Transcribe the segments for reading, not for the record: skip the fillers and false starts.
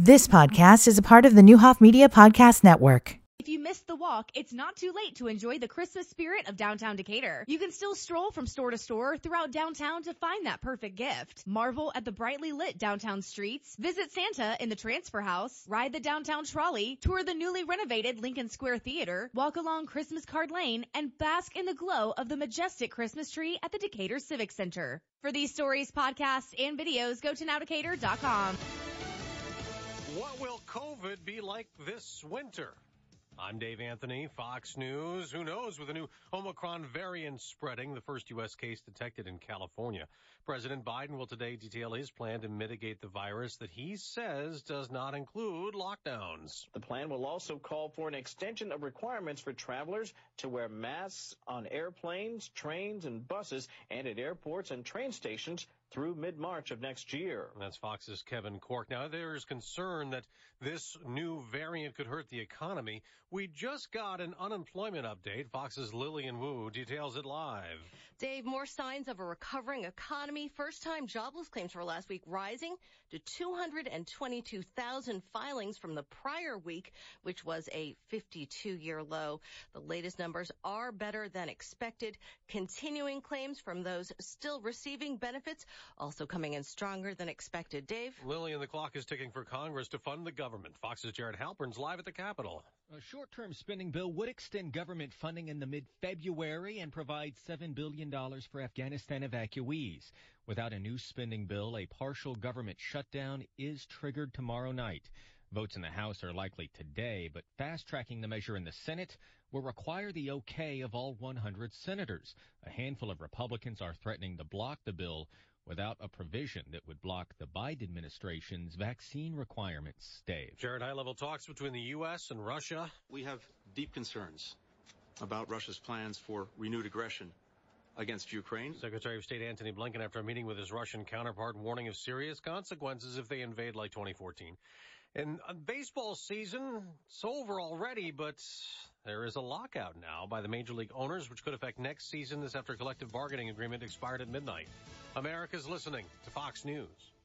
This podcast is a part of the Newhoff Media Podcast Network. If you missed the walk, it's not too late to enjoy the Christmas spirit of downtown Decatur. You can still stroll from store to store throughout downtown to find that perfect gift. Marvel at the brightly lit downtown streets, visit Santa in the Transfer House, ride the downtown trolley, tour the newly renovated Lincoln Square Theater, walk along Christmas Card Lane, and bask in the glow of the majestic Christmas tree at the Decatur Civic Center. For these stories, podcasts, and videos, go to nowdecatur.com. What will COVID be like this winter? I'm Dave Anthony, Fox News. Who knows, with a new Omicron variant spreading, the first U.S. case detected in California. President Biden will today detail his plan to mitigate the virus that he says does not include lockdowns. The plan will also call for an extension of requirements for travelers to wear masks on airplanes, trains, and buses, and at airports and train stations through mid-March of next year. That's Fox's Kevin Cork. Now, there's concern that this new variant could hurt the economy. We just got an unemployment update. Fox's Lillian Wu details it live. Dave, more signs of a recovering economy. First-time jobless claims for last week rising to 222,000 filings from the prior week, which was a 52-year low. The latest numbers are better than expected. Continuing claims from those still receiving benefits also coming in stronger than expected. Dave? Lillian, the clock is ticking for Congress to fund the government. Fox's Jared Halpern's live at the Capitol. A short-term spending bill would extend government funding into mid-February and provide $7 billion for Afghanistan evacuees. Without a new spending bill, a partial government shutdown is triggered tomorrow night. Votes in the House are likely today, but fast-tracking the measure in the Senate will require the okay of all 100 senators. A handful of Republicans are threatening to block the bill without a provision that would block the Biden administration's vaccine requirements. Dave. Jared, high-level talks between the U.S. and Russia. We have deep concerns about Russia's plans for renewed aggression against Ukraine. Secretary of State Antony Blinken, after a meeting with his Russian counterpart, warning of serious consequences if they invade like 2014. And baseball season, it's over already, but there is a lockout now by the Major League owners, which could affect next season. This after a collective bargaining agreement expired at midnight. America's listening to Fox News.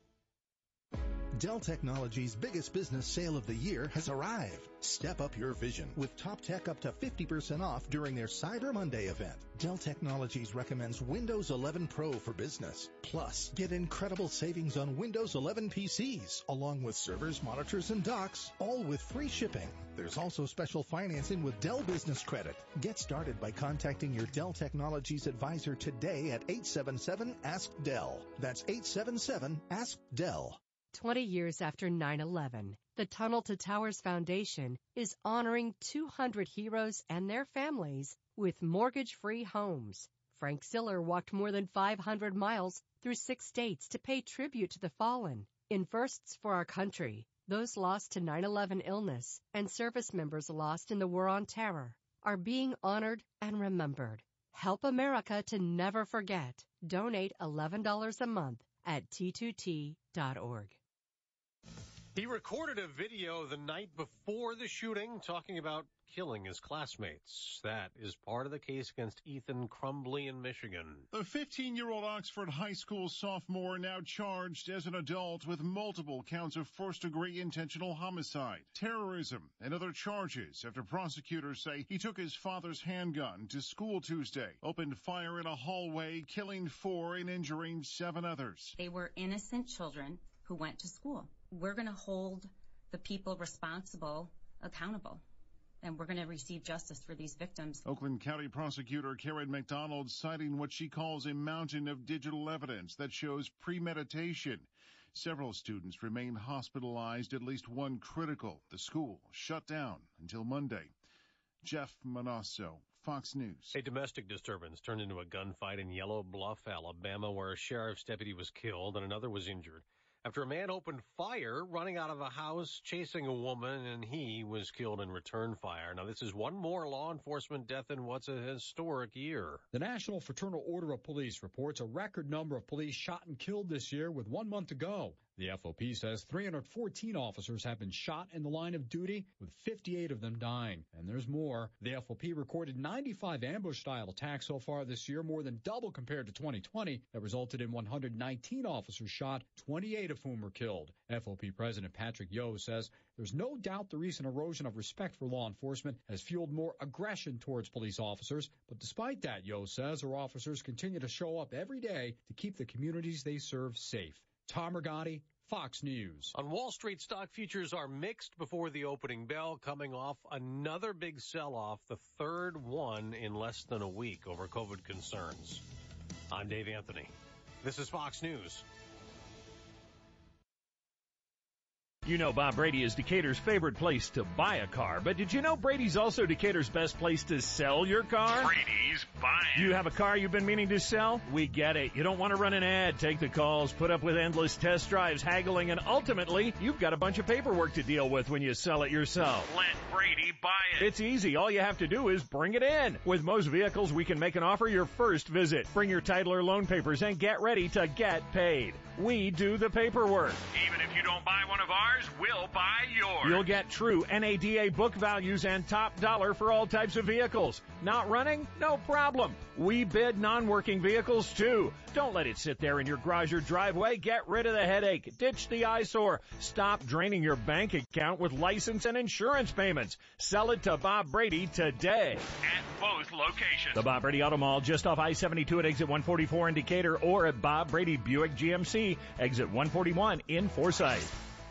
Dell Technologies' biggest business sale of the year has arrived. Step up your vision with top tech up to 50% off during their Cyber Monday event. Dell Technologies recommends Windows 11 Pro for business. Plus, get incredible savings on Windows 11 PCs, along with servers, monitors, and docks, all with free shipping. There's also special financing with Dell Business Credit. Get started by contacting your Dell Technologies advisor today at 877-ASK-DELL. That's 877-ASK-DELL. 20 years after 9/11, the Tunnel to Towers Foundation is honoring 200 heroes and their families with mortgage-free homes. Frank Siller walked more than 500 miles through 6 states to pay tribute to the fallen. In firsts for our country, those lost to 9/11 illness and service members lost in the War on Terror are being honored and remembered. Help America to never forget. Donate $11 a month at T2T.org. He recorded a video the night before the shooting talking about killing his classmates. That is part of the case against Ethan Crumbley in Michigan. The 15-year-old Oxford High School sophomore now charged as an adult with multiple counts of first-degree intentional homicide, terrorism, and other charges after prosecutors say he took his father's handgun to school Tuesday, opened fire in a hallway, killing 4 and injuring 7 others. They were innocent children who went to school. We're going to hold the people responsible accountable, and we're going to receive justice for these victims. Oakland County Prosecutor Karen McDonald citing what she calls a mountain of digital evidence that shows premeditation. Several students remain hospitalized, at least one critical. The school shut down until Monday. Jeff Manasso, Fox News. A domestic disturbance turned into a gunfight in Yellow Bluff, Alabama, where a sheriff's deputy was killed and another was injured after a man opened fire running out of a house chasing a woman, and he was killed in return fire. Now, this is one more law enforcement death in what's a historic year. The National Fraternal Order of Police reports a record number of police shot and killed this year with 1 month to go. The FOP says 314 officers have been shot in the line of duty, with 58 of them dying. And there's more. The FOP recorded 95 ambush-style attacks so far this year, more than double compared to 2020. That resulted in 119 officers shot, 28 of whom were killed. FOP President Patrick Yo says there's no doubt the recent erosion of respect for law enforcement has fueled more aggression towards police officers. But despite that, Yo says our officers continue to show up every day to keep the communities they serve safe. Tom Rigotti, Fox News. On Wall Street, stock futures are mixed before the opening bell, coming off another big sell-off, the third one in less than a week over COVID concerns. I'm Dave Anthony. This is Fox News. You know Bob Brady is Decatur's favorite place to buy a car, but did you know Brady's also Decatur's best place to sell your car? Brady's buying. You have a car you've been meaning to sell? We get it. You don't want to run an ad, take the calls, put up with endless test drives, haggling, and ultimately, you've got a bunch of paperwork to deal with when you sell it yourself. Let Brady buy it. It's easy. All you have to do is bring it in. With most vehicles, we can make an offer your first visit. Bring your title or loan papers and get ready to get paid. We do the paperwork. Even if you don't buy one of ours, we'll buy yours. You'll get true NADA book values and top dollar for all types of vehicles. Not running? No problem. We bid non-working vehicles too. Don't let it sit there in your garage or driveway. Get rid of the headache. Ditch the eyesore. Stop draining your bank account with license and insurance payments. Sell it to Bob Brady today. At both locations. The Bob Brady Auto Mall, just off I-72 at exit 144 in Decatur, or at Bob Brady Buick GMC, exit 141 in Forsyth.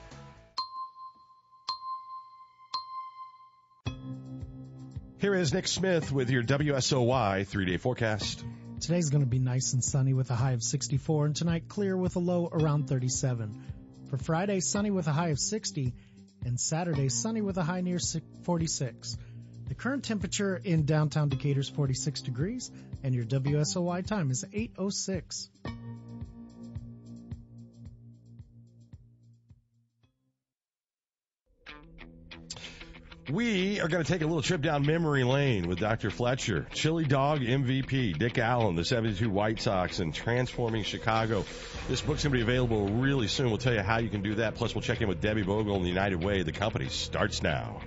Here is Nick Smith with your WSOY 3-day forecast. Today's going to be nice and sunny with a high of 64, and tonight clear with a low around 37. For Friday, sunny with a high of 60, and Saturday, sunny with a high near 46. The current temperature in downtown Decatur is 46 degrees, and your WSOY time is 8:06. We are going to take a little trip down memory lane with Dr. Fletcher, Chili Dog MVP, Dick Allen, the 72 White Sox, and Transforming Chicago. This book's going to be available really soon. We'll tell you how you can do that. Plus, we'll check in with Debbie Bogle and the United Way. The company starts now.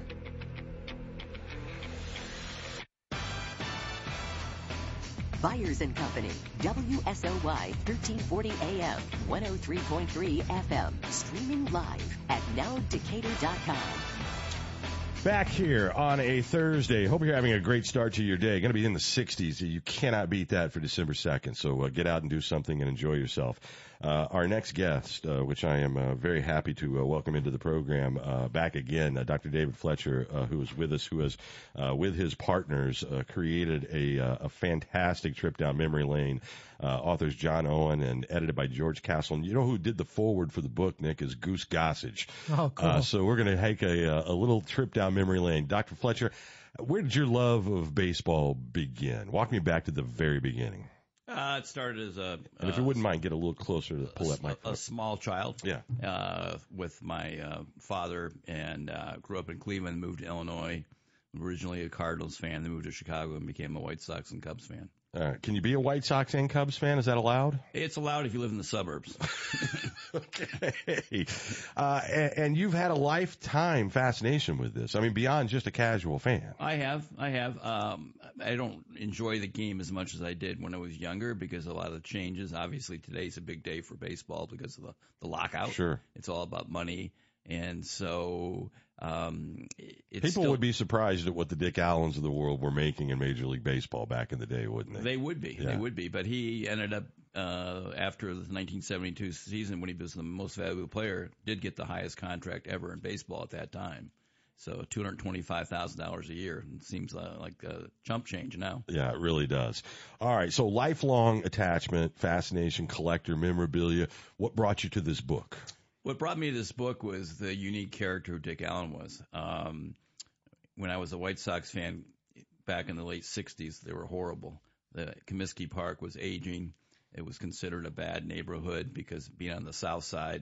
Byers & Company, WSOY 1340 AM, 103.3 FM, streaming live at nowdecatur.com. Back here on a Thursday. Hope you're having a great start to your day. Going to be in the 60s. You cannot beat that for December 2nd. So get out and do something and enjoy yourself. Our next guest, which I am very happy to welcome into the program back again, Dr. David Fletcher, who is with us, who has, with his partners, created a fantastic trip down memory lane. Authors John Owen and edited by George Castle. And you know who did the foreword for the book, Nick, is Goose Gossage. Oh, cool. So we're going to take a little trip down memory lane. Dr. Fletcher, where did your love of baseball begin? Walk me back to the very beginning. It started as and if you wouldn't mind, get a little closer to pull that microphone. A small child. Yeah. With my father, and grew up in Cleveland, moved to Illinois. Originally a Cardinals fan, then moved to Chicago and became a White Sox and Cubs fan. All right. Can you be a White Sox and Cubs fan? Is that allowed? It's allowed if you live in the suburbs. Okay. And you've had a lifetime fascination with this. I mean, beyond just a casual fan. I have. I don't enjoy the game as much as I did when I was younger because of a lot of the changes. Obviously, today's a big day for baseball because of the lockout. Sure. It's all about money. And so people would be surprised at what the Dick Allens of the world were making in Major League Baseball back in the day, wouldn't they? They would be. Yeah. They would be. But he ended up, after the 1972 season, when he was the most valuable player, did get the highest contract ever in baseball at that time. So $225,000 a year. It seems like a chump change now. Yeah, it really does. All right, so lifelong attachment, fascination, collector, memorabilia. What brought you to this book? What brought me to this book was the unique character who Dick Allen was. When I was a White Sox fan back in the late 60s, they were horrible. The Comiskey Park was aging. It was considered a bad neighborhood because being on the south side,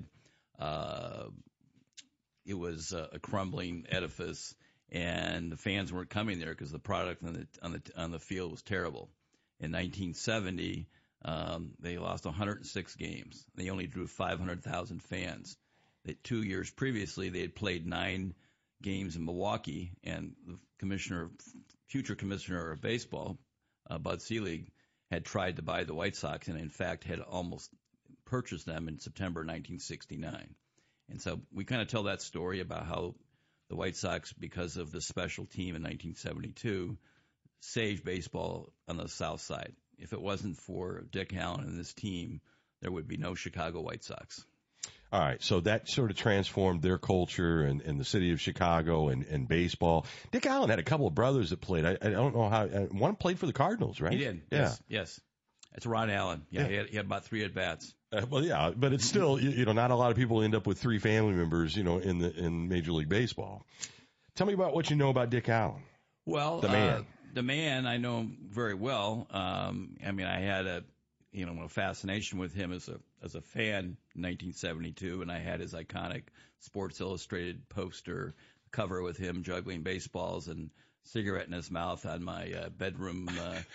it was a crumbling edifice, and the fans weren't coming there because the product on the field was terrible. In 1970, They lost 106 games. They only drew 500,000 fans. 2 years previously, they had played 9 games in Milwaukee, and the future commissioner of baseball, Bud Selig, had tried to buy the White Sox and, in fact, had almost purchased them in September 1969. And so we kind of tell that story about how the White Sox, because of the special team in 1972, saved baseball on the South Side. If it wasn't for Dick Allen and this team, there would be no Chicago White Sox. All right, so that sort of transformed their culture and the city of Chicago and baseball. Dick Allen had a couple of brothers that played. I don't know how. One played for the Cardinals, right? He did. Yeah. Yes. That's Ron Allen. Yeah. He had about 3 at-bats. Well, yeah, but it's still, not a lot of people end up with 3 family members, in Major League Baseball. Tell me about what you know about Dick Allen. Well, the man. I know him very well. I had a fascination with him as a fan in 1972, and I had his iconic Sports Illustrated poster cover with him juggling baseballs and cigarette in his mouth on my bedroom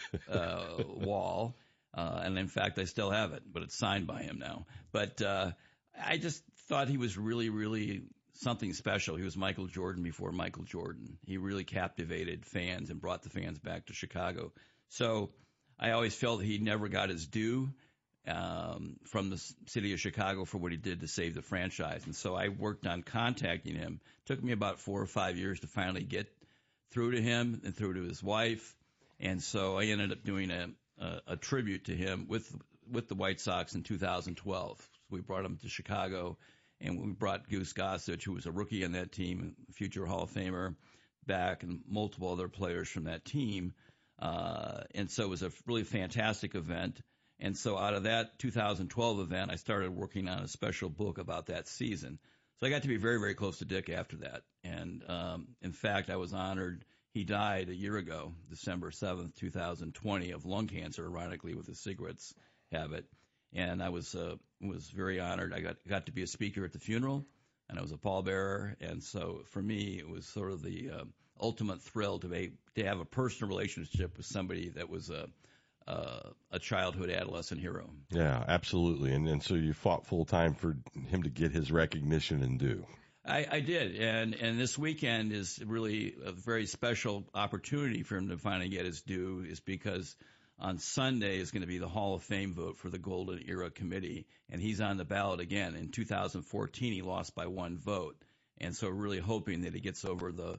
wall. And in fact, I still have it, but it's signed by him now. But I just thought he was really, really something special. He was Michael Jordan before Michael Jordan. He really captivated fans and brought the fans back to Chicago. So I always felt he never got his due from the city of Chicago for what he did to save the franchise. And so I worked on contacting him. It took me about 4 or 5 years to finally get through to him and through to his wife. And so I ended up doing a tribute to him with the White Sox in 2012. So we brought him to Chicago, and we brought Goose Gossage, who was a rookie on that team, a future Hall of Famer, back, and multiple other players from that team. And so it was a really fantastic event. And so out of that 2012 event, I started working on a special book about that season. So I got to be very, very close to Dick after that. And in fact, I was honored. He died a year ago, December 7th, 2020, of lung cancer, ironically, with his cigarettes habit. And I was very honored. I got to be a speaker at the funeral, and I was a pallbearer. And so for me, it was sort of the ultimate thrill to have a personal relationship with somebody that was a childhood adolescent hero. Yeah, absolutely. And so you fought full time for him to get his recognition and due. I did, and this weekend is really a very special opportunity for him to finally get his due, is because on Sunday is going to be the Hall of Fame vote for the Golden Era Committee, and he's on the ballot again. In 2014, he lost by 1 vote, and so really hoping that he gets over the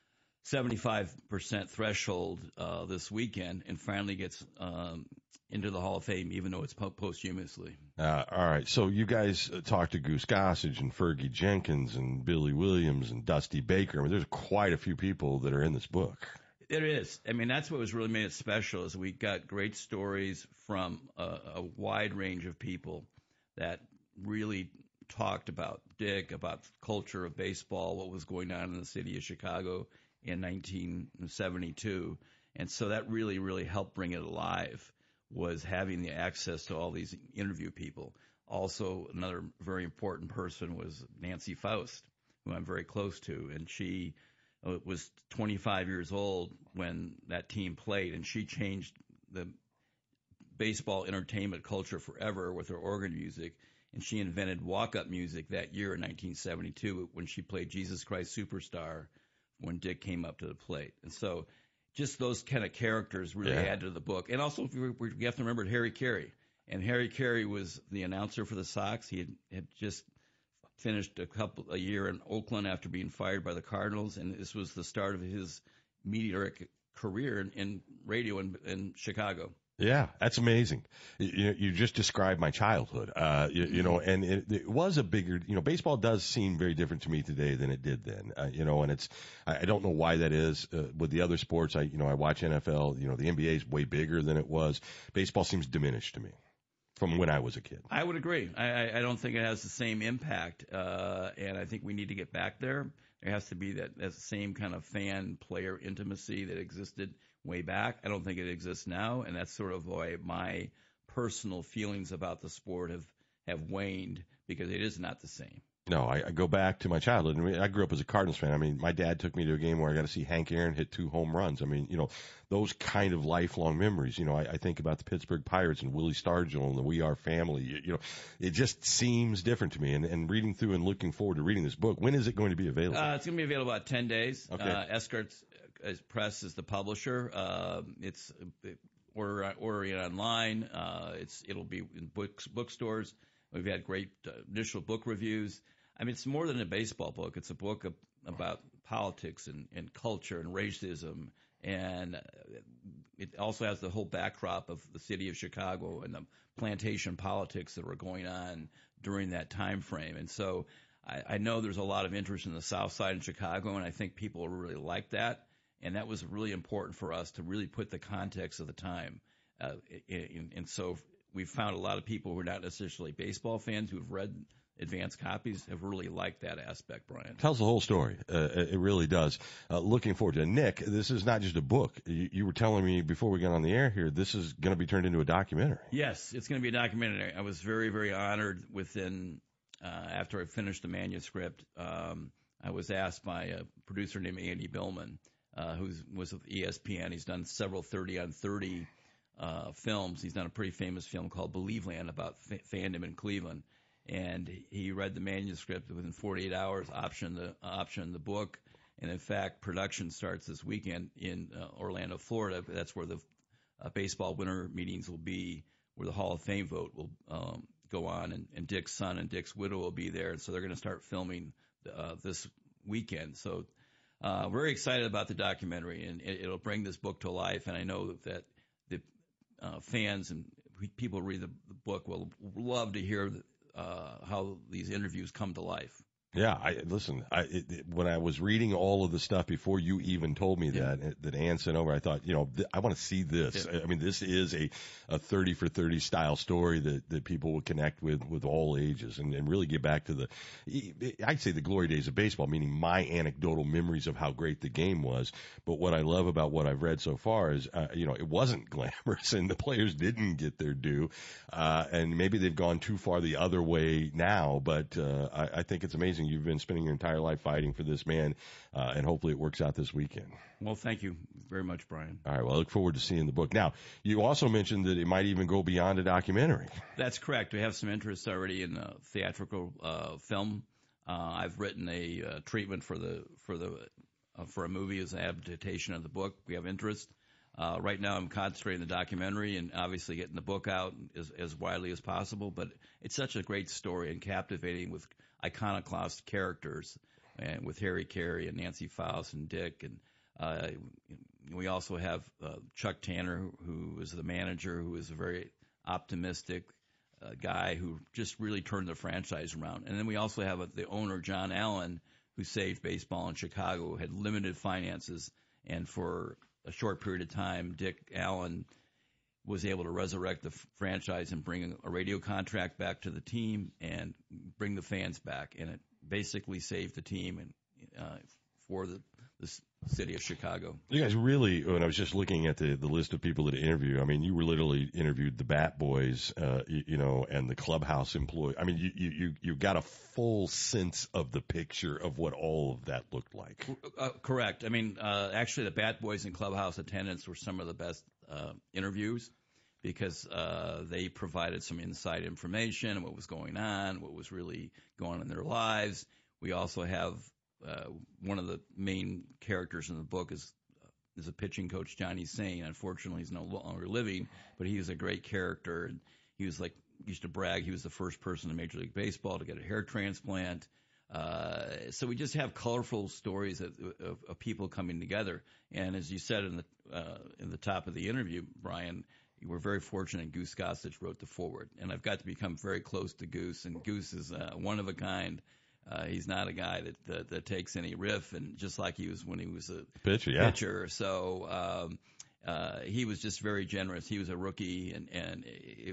75% threshold this weekend and finally gets into the Hall of Fame, even though it's posthumously. All right. So you guys talked to Goose Gossage and Fergie Jenkins and Billy Williams and Dusty Baker. I mean, there's quite a few people that are in this book. There is. I mean, that's what was really made it special, is we got great stories from a wide range of people that really talked about Dick, about the culture of baseball, what was going on in the city of Chicago in 1972. And so that really, really helped bring it alive, was having the access to all these interview people. Also, another very important person was Nancy Faust, who I'm very close to, and she was 25 years old when that team played, and she changed the baseball entertainment culture forever with her organ music, and she invented walk-up music that year in 1972 when she played Jesus Christ Superstar when Dick came up to the plate. And so just those kind of characters really add to the book. And also, you have to remember Harry Carey. And Harry Carey was the announcer for the Sox. He had just finished a year in Oakland after being fired by the Cardinals, and this was the start of his meteoric career in radio in Chicago. Yeah, that's amazing. You just described my childhood, and it was a bigger, baseball does seem very different to me today than it did then, and I don't know why that is. With the other sports, I watch NFL, the NBA is way bigger than it was. Baseball seems diminished to me from when I was a kid. I would agree. I don't think it has the same impact, and I think we need to get back there. There has to be that same kind of fan-player intimacy that existed way back. I don't think it exists now, and that's sort of why my personal feelings about the sport have waned, because it is not the same. No, I go back to my childhood. I mean, I grew up as a Cardinals fan. I mean, my dad took me to a game where I got to see Hank Aaron hit 2 home runs. I mean, those kind of lifelong memories. I think about the Pittsburgh Pirates and Willie Stargell and the We Are family. It just seems different to me. And reading through and looking forward to reading this book, when is it going to be available? It's going to be available about 10 days. Okay. Escart Press is the publisher. It's ordering it online. It'll be in bookstores. We've had great initial book reviews. I mean, it's more than a baseball book. It's a book about politics and culture and racism. And it also has the whole backdrop of the city of Chicago and the plantation politics that were going on during that time frame. And so I know there's a lot of interest in the South Side in Chicago, and I think people will really like that. And that was really important for us to really put the context of the time. And so we've found a lot of people who are not necessarily baseball fans who've read advanced copies have really liked that aspect, Brian. Tells the whole story. It really does. Looking forward to it. Nick, this is not just a book. You were telling me before we got on the air here, this is going to be turned into a documentary. Yes, it's going to be a documentary. I was very, very honored after I finished the manuscript. I was asked by a producer named Andy Billman, who was with ESPN. He's done several 30 on 30 films. He's done a pretty famous film called Believe Land about fandom in Cleveland. And he read the manuscript within 48 hours, optioned the book. And in fact, production starts this weekend in Orlando, Florida. That's where the baseball winter meetings will be, where the Hall of Fame vote will go on. And Dick's son and Dick's widow will be there. And so they're going to start filming this weekend. So very excited about the documentary, and it'll bring this book to life. And I know that the fans and people who read the book will love to hear how these interviews come to life. Yeah, when I was reading all of the stuff before you even told me that Ann sent over, I thought, I want to see this. Yeah. I mean, this is a 30 for 30 style story that people will connect with all ages and really get back to I'd say the glory days of baseball, meaning my anecdotal memories of how great the game was. But what I love about what I've read so far is, it wasn't glamorous and the players didn't get their due. And maybe they've gone too far the other way now, but I think it's amazing. You've been spending your entire life fighting for this man, and hopefully it works out this weekend. Well, thank you very much, Brian. All right, well, I look forward to seeing the book. Now, you also mentioned that it might even go beyond a documentary. That's correct. We have some interest already in theatrical film. I've written a treatment for a movie as an adaptation of the book. We have interest. Right now I'm concentrating on the documentary and obviously getting the book out as widely as possible, but it's such a great story and captivating with iconoclast characters, and with Harry Carey and Nancy Faust and Dick. And we also have Chuck Tanner, who is the manager, who is a very optimistic guy who just really turned the franchise around. And then we also have the owner, John Allen, who saved baseball in Chicago, who had limited finances, and for a short period of time, Dick Allen was able to resurrect the franchise and bring a radio contract back to the team and bring the fans back. And it basically saved the team and for the city of Chicago. You guys really, when I was just looking at the list of people that interview, I mean, you were literally interviewed the Bat Boys, and the clubhouse employee. I mean, you got a full sense of the picture of what all of that looked like. Correct. I mean, actually, the Bat Boys and clubhouse attendants were some of the best interviews because they provided some inside information, what was going on, what was really going on in their lives. We also have one of the main characters in the book is a pitching coach, Johnny Sane. Unfortunately, he's no longer living, but he was a great character. And he was used to brag he was the first person in Major League Baseball to get a hair transplant. So we just have colorful stories of people coming together. And as you said in the top of the interview, Brian, you were very fortunate Goose Gossage wrote the foreword. And I've got to become very close to Goose, and Goose is one of a kind. He's not a guy that takes any riff, and just like he was when he was a pitcher. So he was just very generous. He was a rookie, and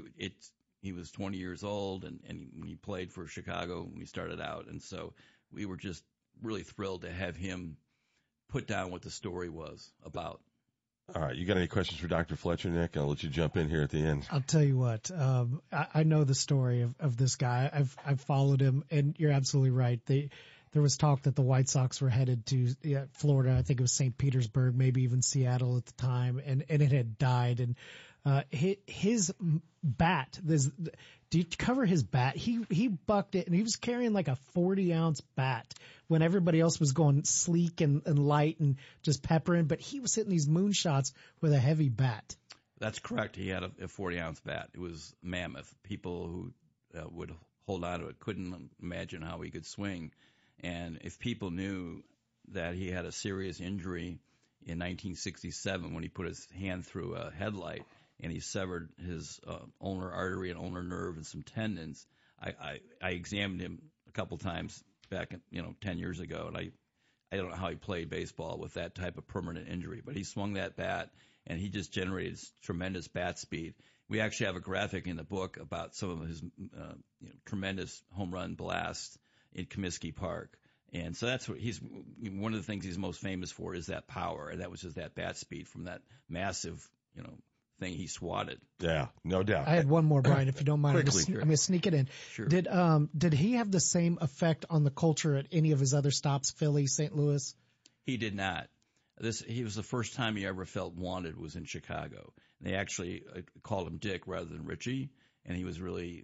he was 20 years old, and he played for Chicago when he started out. And so we were just really thrilled to have him put down what the story was about. All right, you got any questions for Dr. Fletcher, Nick? I'll let you jump in here at the end. I'll tell you what. I know the story of this guy. I've followed him, and you're absolutely right. There was talk that the White Sox were headed to Florida. I think it was St. Petersburg, maybe even Seattle at the time, and it had died. And his bat, do you cover his bat? He bucked it, and he was carrying like a 40-ounce bat when everybody else was going sleek and light and just peppering, but he was hitting these moonshots with a heavy bat. That's correct. He had a 40-ounce bat. It was mammoth. People who would hold on to it couldn't imagine how he could swing. And if people knew that he had a serious injury in 1967 when he put his hand through a headlight and he severed his ulnar artery and ulnar nerve and some tendons, I examined him a couple times back, 10 years ago, and I don't know how he played baseball with that type of permanent injury, but he swung that bat and he just generated tremendous bat speed. We actually have a graphic in the book about some of his tremendous home run blasts in Comiskey Park. And so that's what one of the things he's most famous for is that power, and that was just that bat speed from that massive, thing he swatted. Yeah, no doubt. I had one more, Brian, if you don't mind. Quickly. I'm going to sneak it in. Sure. Did he have the same effect on the culture at any of his other stops, Philly, St. Louis? He did not. He was the first time he ever felt wanted was in Chicago. They actually called him Dick rather than Richie, and he was really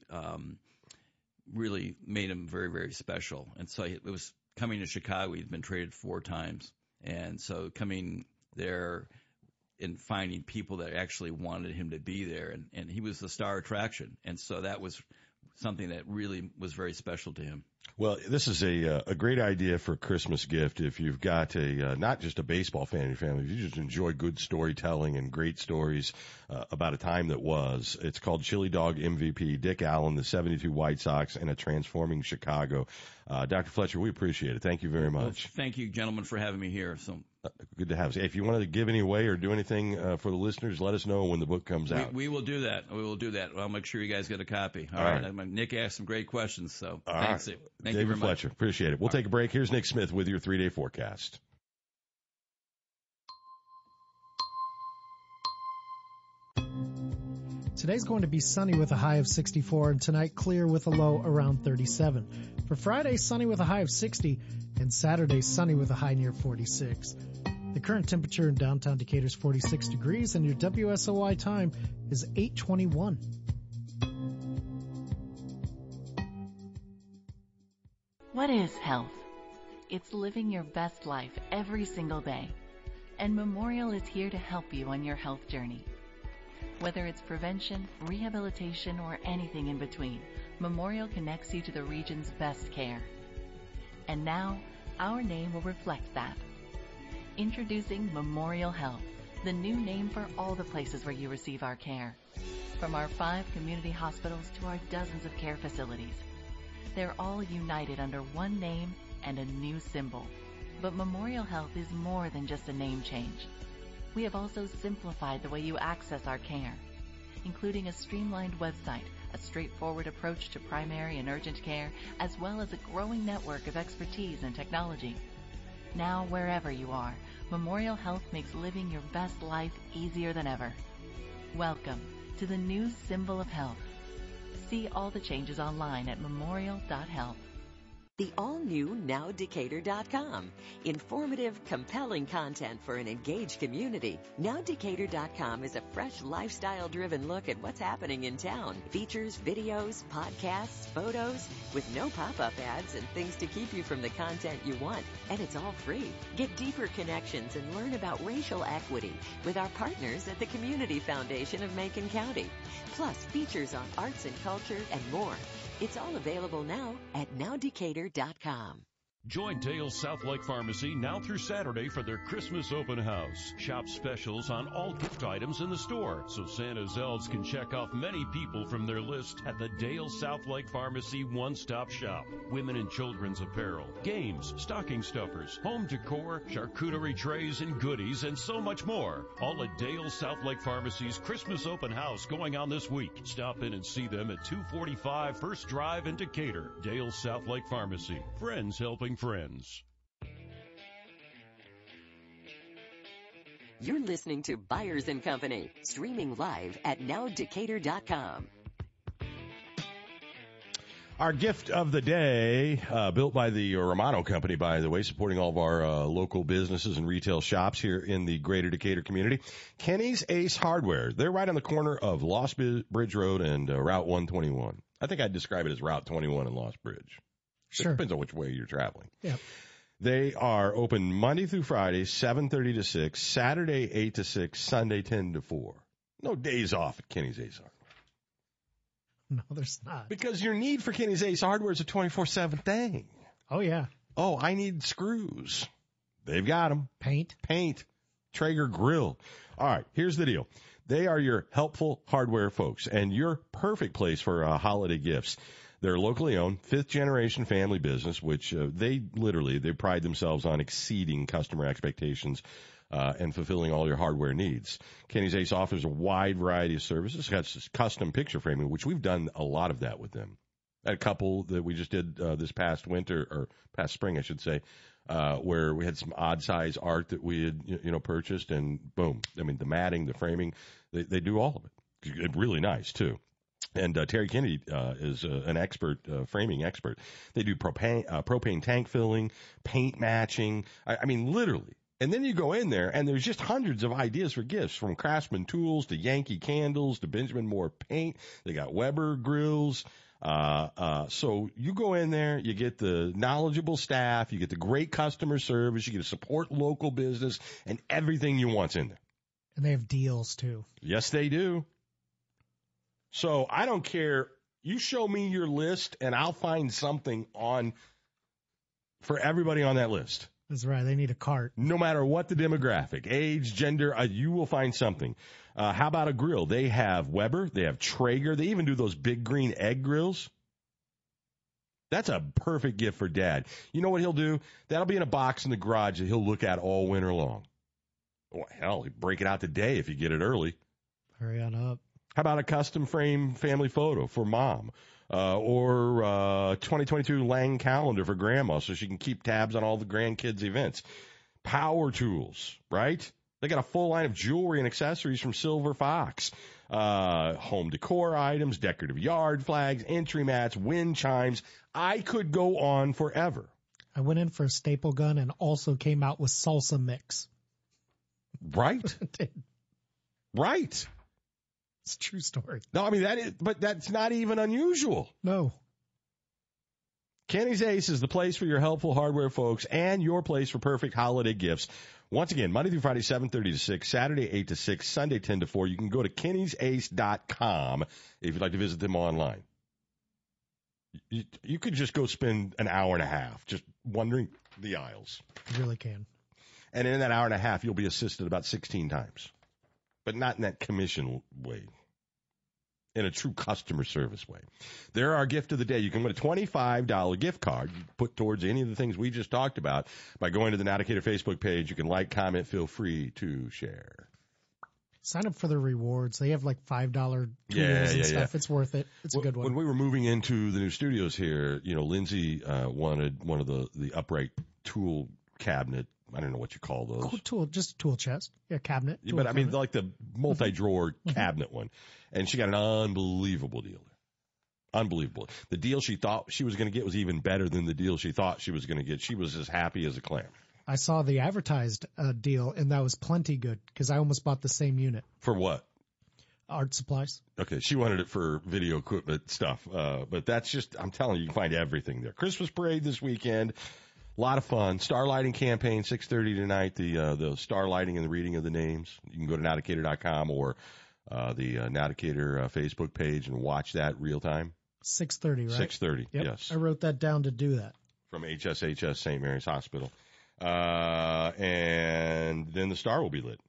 made him very, very special. And so it was coming to Chicago. He'd been traded 4 times, and so coming there and finding people that actually wanted him to be there, and he was the star attraction. And so that was something that really was very special to him. Well, this is a great idea for a Christmas gift if you've got not just a baseball fan in your family, if you just enjoy good storytelling and great stories about a time that was. It's called Chili Dog MVP, Dick Allen, the 72 White Sox, and a Transforming Chicago. Dr. Fletcher, we appreciate it. Thank you very much. Well, thank you, gentlemen, for having me here. So good to have you. If you wanted to give any away or do anything for the listeners, let us know when the book comes out. We will do that. We will do that. I'll make sure you guys get a copy. All right. Nick asked some great questions, so thanks. Right. Thank David you very Fletcher, much. appreciate it. We'll take a break. Here's Nick Smith with your 3-day forecast. Today's going to be sunny with a high of 64, and tonight clear with a low around 37. For Friday, sunny with a high of 60, and Saturday, sunny with a high near 46. The current temperature in downtown Decatur is 46 degrees, and your WSOY time is 8:21. What is health? It's living your best life every single day. And Memorial is here to help you on your health journey. Whether it's prevention, rehabilitation, or anything in between, Memorial connects you to the region's best care. And now, our name will reflect that. Introducing Memorial Health, the new name for all the places where you receive our care. From our 5 community hospitals to our dozens of care facilities. They're all united under one name and a new symbol. But Memorial Health is more than just a name change. We have also simplified the way you access our care, including a streamlined website, a straightforward approach to primary and urgent care, as well as a growing network of expertise and technology. Now, wherever you are, Memorial Health makes living your best life easier than ever. Welcome to the new symbol of health. See all the changes online at memorial.health. The all-new NowDecatur.com. Informative, compelling content for an engaged community. NowDecatur.com is a fresh, lifestyle-driven look at what's happening in town. Features, videos, podcasts, photos, with no pop-up ads and things to keep you from the content you want. And it's all free. Get deeper connections and learn about racial equity with our partners at the Community Foundation of Macon County. Plus, features on arts and culture and more. It's all available now at NowDecatur.com. Join Dale South Lake Pharmacy now through Saturday for their Christmas open house. Shop specials on all gift items in the store, so Santa's elves can check off many people from their list at the Dale South Lake Pharmacy one-stop shop. Women and children's apparel, games, stocking stuffers, home decor, charcuterie trays and goodies, and so much more. All at Dale South Lake Pharmacy's Christmas open house going on this week. Stop in and see them at 245 First Drive in Decatur. Dale South Lake Pharmacy. Friends helping friends. You're listening to Byers & Company, streaming live at nowdecatur.com. Our gift of the day, built by the Romano Company, by the way, supporting all of our local businesses and retail shops here in the greater Decatur community. Kenny's Ace Hardware. They're right on the corner of Lost Bridge Road and Route 121. I think I'd describe it as Route 21 and Lost Bridge. Sure. It depends on which way you're traveling. Yep. They are open Monday through Friday, 7:30 to 6, Saturday 8 to 6, Sunday 10 to 4. No days off at Kenny's Ace Hardware. No, there's not. Because your need for Kenny's Ace Hardware is a 24/7 thing. Oh, yeah. Oh, I need screws. They've got them. Paint. Traeger grill. All right, here's the deal. They are your helpful hardware folks and your perfect place for holiday gifts. They're locally owned, fifth-generation family business, which they pride themselves on exceeding customer expectations and fulfilling all your hardware needs. Kenny's Ace offers a wide variety of services. It's got custom picture framing, which we've done a lot of that with them. Had a couple that we just did this past winter, or past spring, I should say, where we had some odd-size art that we had purchased, and boom. I mean, the matting, the framing, they do all of it. It's really nice, too. And Terry Kennedy is an expert, framing expert. They do propane tank filling, paint matching. I mean, literally. And then you go in there, and there's just hundreds of ideas for gifts, from Craftsman tools to Yankee candles to Benjamin Moore paint. They got Weber grills. So you go in there, you get the knowledgeable staff, you get the great customer service, you get to support local business, and everything you want's in there. And they have deals, too. Yes, they do. So I don't care. You show me your list, and I'll find something for everybody on that list. That's right. They need a cart. No matter what the demographic, age, gender, you will find something. How about a grill? They have Weber. They have Traeger. They even do those big green egg grills. That's a perfect gift for Dad. You know what he'll do? That'll be in a box in the garage that he'll look at all winter long. Oh, hell, he'll break it out today if you get it early. Hurry on up. How about a custom frame family photo for Mom? Or 2022 Lang calendar for Grandma so she can keep tabs on all the grandkids' events. Power tools, right? They got a full line of jewelry and accessories from Silver Fox. Home decor items, decorative yard flags, entry mats, wind chimes. I could go on forever. I went in for a staple gun and also came out with salsa mix. Right? Right. It's a true story. No, I mean, but that's not even unusual. No. Kenny's Ace is the place for your helpful hardware folks and your place for perfect holiday gifts. Once again, Monday through Friday, 7:30 to 6, Saturday 8 to 6, Sunday 10 to 4. You can go to kennysace.com if you'd like to visit them online. You could just go spend an hour and a half just wandering the aisles. You really can. And in that hour and a half, you'll be assisted about 16 times. But not in that commission way. In a true customer service way. They're our gift of the day. You can win a $25 gift card you put towards any of the things we just talked about by going to the Now Decatur Facebook page. You can like, comment, feel free to share. Sign up for the rewards. They have like $5 tools and stuff. Yeah. It's worth it. It's a good one. When we were moving into the new studios here, Lindsay wanted one of the upright tool cabinet. I don't know what you call those. Just a tool chest. Yeah, cabinet. But I mean, like the multi-drawer cabinet one. And she got an unbelievable deal there. Unbelievable. The deal she thought she was going to get was even better than the deal she thought she was going to get. She was as happy as a clam. I saw the advertised deal, and that was plenty good because I almost bought the same unit. For what? Art supplies. Okay, she wanted it for video equipment stuff. But that's just, I'm telling you, you can find everything there. Christmas parade this weekend. A lot of fun. Star lighting campaign, 6:30 tonight. The star lighting and the reading of the names. You can go to nowdecatur.com or the Now Decatur Facebook page and watch that real time. 6:30, right? 6:30, yep. Yes. I wrote that down to do that. From HSHS St. Mary's Hospital. And then the star will be lit.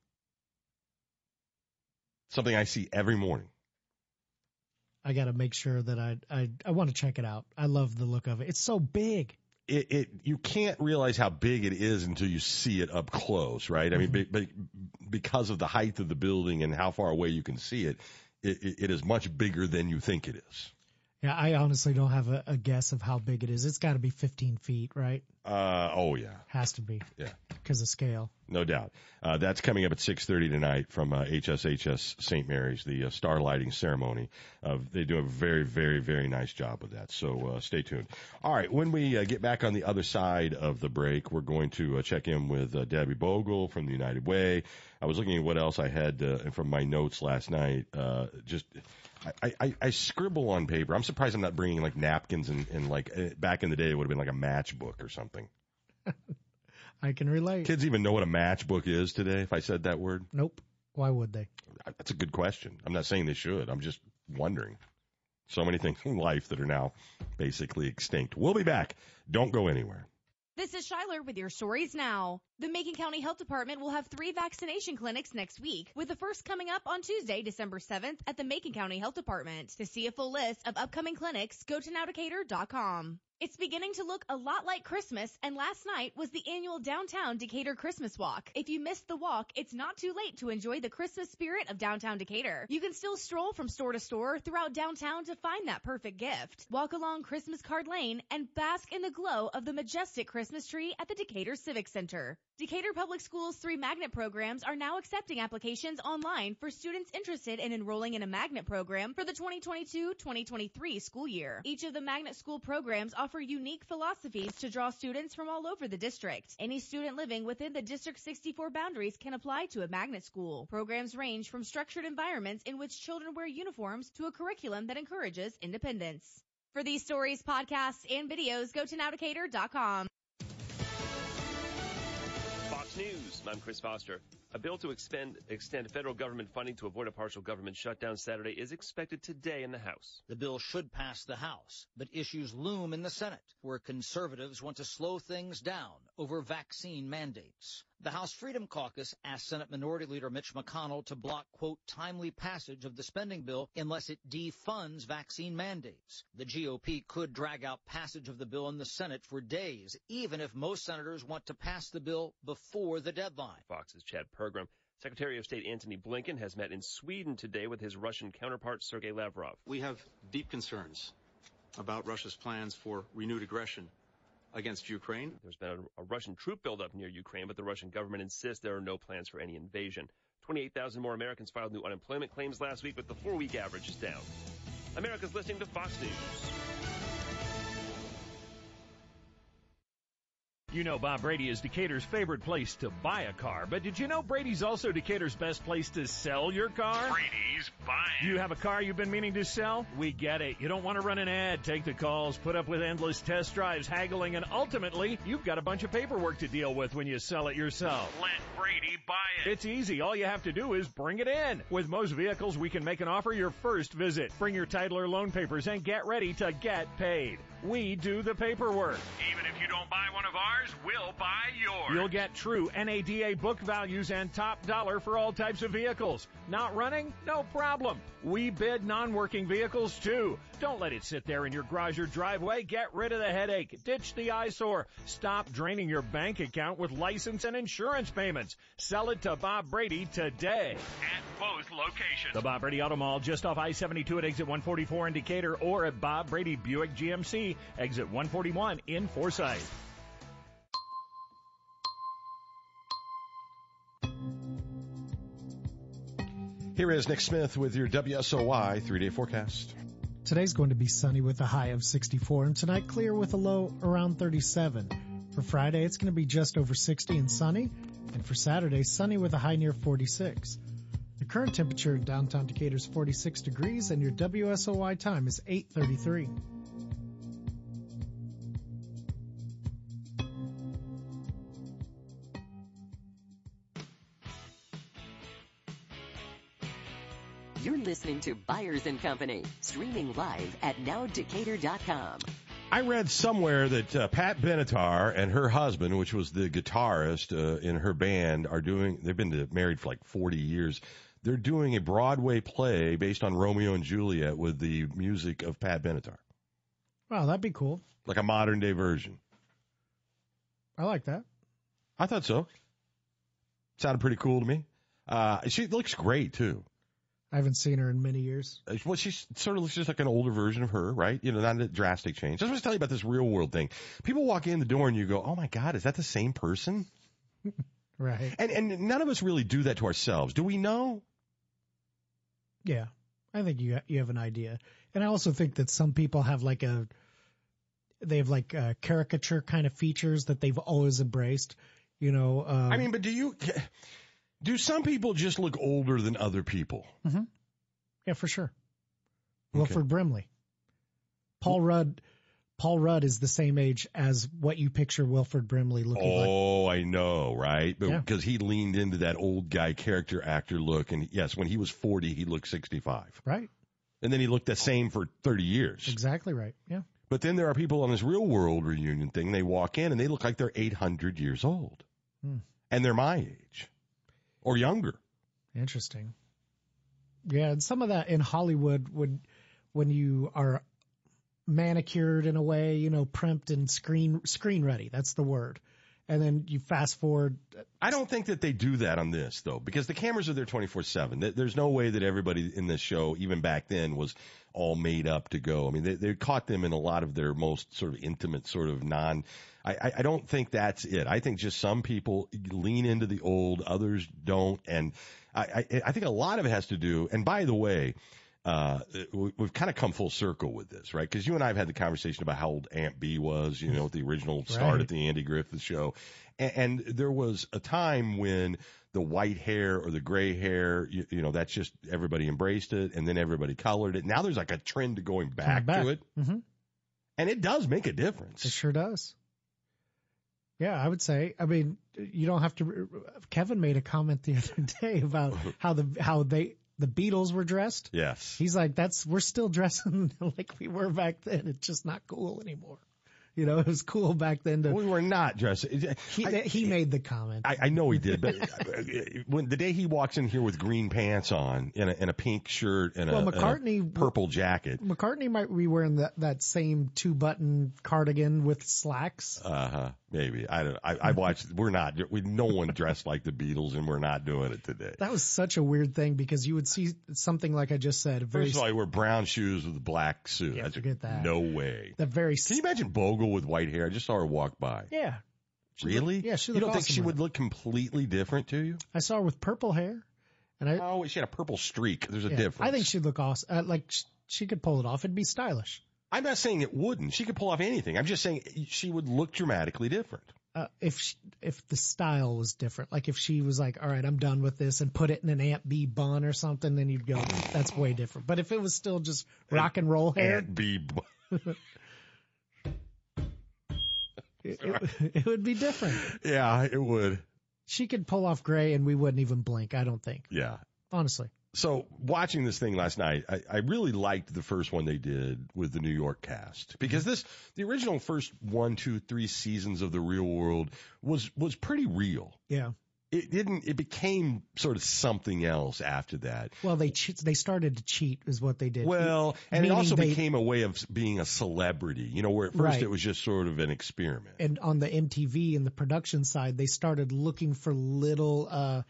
Something I see every morning. I got to make sure that I want to check it out. I love the look of it. It's so big. You can't realize how big it is until you see it up close, right? I mean, because of the height of the building and how far away you can see it, it is much bigger than you think it is. Yeah, I honestly don't have a guess of how big it is. It's got to be 15 feet, right? Oh, yeah. Has to be. Yeah. Because of scale. No doubt. That's coming up at 6:30 tonight from HSHS St. Mary's, the star lighting ceremony. They do a very, very, very nice job with that, so stay tuned. All right, when we get back on the other side of the break, we're going to check in with Debbie Bogle from the United Way. I was looking at what else I had from my notes last night. I scribble on paper. I'm surprised I'm not bringing like napkins and like back in the day it would have been like a matchbook or something. I can relate. Kids even know what a matchbook is today, if I said that word? Nope. Why would they? That's a good question. I'm not saying they should. I'm just wondering. So many things in life that are now basically extinct. We'll be back. Don't go anywhere. This is Shyler with your stories now. The Macon County Health Department will have 3 vaccination clinics next week, with the first coming up on Tuesday, December 7th at the Macon County Health Department. To see a full list of upcoming clinics, go to nowdecatur.com. It's beginning to look a lot like Christmas, and last night was the annual Downtown Decatur Christmas Walk. If you missed the walk, it's not too late to enjoy the Christmas spirit of downtown Decatur. You can still stroll from store to store throughout downtown to find that perfect gift. Walk along Christmas Card Lane and bask in the glow of the majestic Christmas tree at the Decatur Civic Center. Decatur Public Schools' 3 magnet programs are now accepting applications online for students interested in enrolling in a magnet program for the 2022-2023 school year. Each of the magnet school programs offer unique philosophies to draw students from all over the district. Any student living within the District 64 boundaries can apply to a magnet school. Programs range from structured environments in which children wear uniforms to a curriculum that encourages independence. For these stories, podcasts, and videos, go to nowdecatur.com. Fox News, I'm Chris Foster. A bill to extend federal government funding to avoid a partial government shutdown Saturday is expected today in the House. The bill should pass the House, but issues loom in the Senate, where conservatives want to slow things down over vaccine mandates. The House Freedom Caucus asked Senate Minority Leader Mitch McConnell to block, quote, timely passage of the spending bill unless it defunds vaccine mandates. The GOP could drag out passage of the bill in the Senate for days, even if most senators want to pass the bill before the deadline. Fox's Chad Pergram. Secretary of State Antony Blinken has met in Sweden today with his Russian counterpart Sergei Lavrov. We have deep concerns about Russia's plans for renewed aggression against Ukraine. There's been a Russian troop buildup near Ukraine, but the Russian government insists there are no plans for any invasion. 28,000 more Americans filed new unemployment claims last week, but the 4-week average is down. America's listening to Fox News. You know Bob Brady is Decatur's favorite place to buy a car, but did you know Brady's also Decatur's best place to sell your car? Brady's buying. Do you have a car you've been meaning to sell? We get it. You don't want to run an ad, take the calls, put up with endless test drives, haggling, and ultimately, you've got a bunch of paperwork to deal with when you sell it yourself. Let Brady buy it. It's easy. All you have to do is bring it in. With most vehicles, we can make an offer your first visit. Bring your title or loan papers and get ready to get paid. We do the paperwork. Even if you don't buy one of ours, we'll buy yours. You'll get true NADA book values and top dollar for all types of vehicles. Not running? No problem. We bid non-working vehicles too. Don't let it sit there in your garage or driveway. Get rid of the headache. Ditch the eyesore. Stop draining your bank account with license and insurance payments. Sell it to Bob Brady today. At both locations. The Bob Brady Auto Mall, just off I-72 at exit 144 in Decatur, or at Bob Brady Buick GMC, exit 141 in Forsyth. Here is Nick Smith with your WSOY 3-day forecast. Today's going to be sunny with a high of 64, and tonight clear with a low around 37. For Friday, it's going to be just over 60 and sunny, and for Saturday, sunny with a high near 46. The current temperature in downtown Decatur is 46 degrees, and your WSOY time is 8:33. You're listening to Byers & Company, streaming live at nowdecatur.com. I read somewhere that Pat Benatar and her husband, which was the guitarist in her band, they've been married for like 40 years. They're doing a Broadway play based on Romeo and Juliet with the music of Pat Benatar. Wow, that'd be cool. Like a modern day version. I like that. I thought so. Sounded pretty cool to me. She looks great too. I haven't seen her in many years. Well, she sort of looks just like an older version of her, right? You know, not a drastic change. I was going to tell you about this Real World thing. People walk in the door and you go, oh my God, is that the same person? Right. And none of us really do that to ourselves. Do we know? Yeah. I think you have an idea. And I also think that some people have they have caricature kind of features that they've always embraced, you know. I mean, but do some people just look older than other people? Mm-hmm. Yeah, for sure. Okay. Wilford Brimley. Paul Rudd is the same age as what you picture Wilford Brimley looking like. Oh, I know, right? But Yeah. because he leaned into that old guy character actor look. And yes, when he was 40, he looked 65. Right. And then he looked the same for 30 years. Exactly right. Yeah. But then there are people on this Real World reunion thing. They walk in and they look like they're 800 years old. And they're my age or younger. Interesting. Yeah, and some of that in Hollywood when you are manicured in a way, you know, primped and screen ready. That's the word. And then you fast forward. I don't think that they do that on this, though, because the cameras are there 24/7. There's no way that everybody in this show, even back then, was all made up to go. I mean, they caught them in a lot of their most sort of intimate, sort of I don't think that's it. I think just some people lean into the old, others don't. And I think a lot of it has to do, and by the way, we've kind of come full circle with this, right? Because you and I have had the conversation about how old Aunt Bee was, you know, the original start at the Andy Griffith Show. And there was a time when the white hair or the gray hair, you know, that's just everybody embraced it, and then everybody colored it. Now there's like a trend to going back. to it. Mm-hmm. And it does make a difference. It sure does. Yeah, I would say. I mean, you don't have to. Kevin made a comment the other day about how the Beatles were dressed. Yes. He's like, we're still dressing like we were back then. It's just not cool anymore. You know, it was cool back then. We were not dressing. He made the comment. I know he did, but when the day he walks in here with green pants on and a pink shirt and a purple jacket. McCartney might be wearing that same 2-button cardigan with slacks. Maybe. I watched. No one dressed like the Beatles, and we're not doing it today. That was such a weird thing because you would see something like I just said. First of all, he wore brown shoes with a black suit. Yeah, forget that. No way. Can you imagine Bogle with white hair? I just saw her walk by. Yeah. Really? Yeah, she You don't looked think awesome she with would look completely different to you? I saw her with purple hair. And she had a purple streak. There's a difference. I think she'd look awesome. She could pull it off. It'd be stylish. I'm not saying it wouldn't. She could pull off anything. I'm just saying she would look dramatically different. If the style was different, like if she was like, all right, I'm done with this and put it in an Aunt Bee bun or something, then you'd go, that's way different. But if it was still just rock and roll hair. Aunt Bee bun. It would be different. Yeah, it would. She could pull off gray and we wouldn't even blink, I don't think. Yeah. Honestly. So watching this thing last night, I really liked the first one they did with the New York cast because the original first 1, 2, 3 seasons of The Real World was pretty real. Yeah. It became sort of something else after that. Well, they started to cheat is what they did. Well, and it also became a way of being a celebrity, you know, where at first it was just sort of an experiment. And on the MTV and the production side, they started looking for little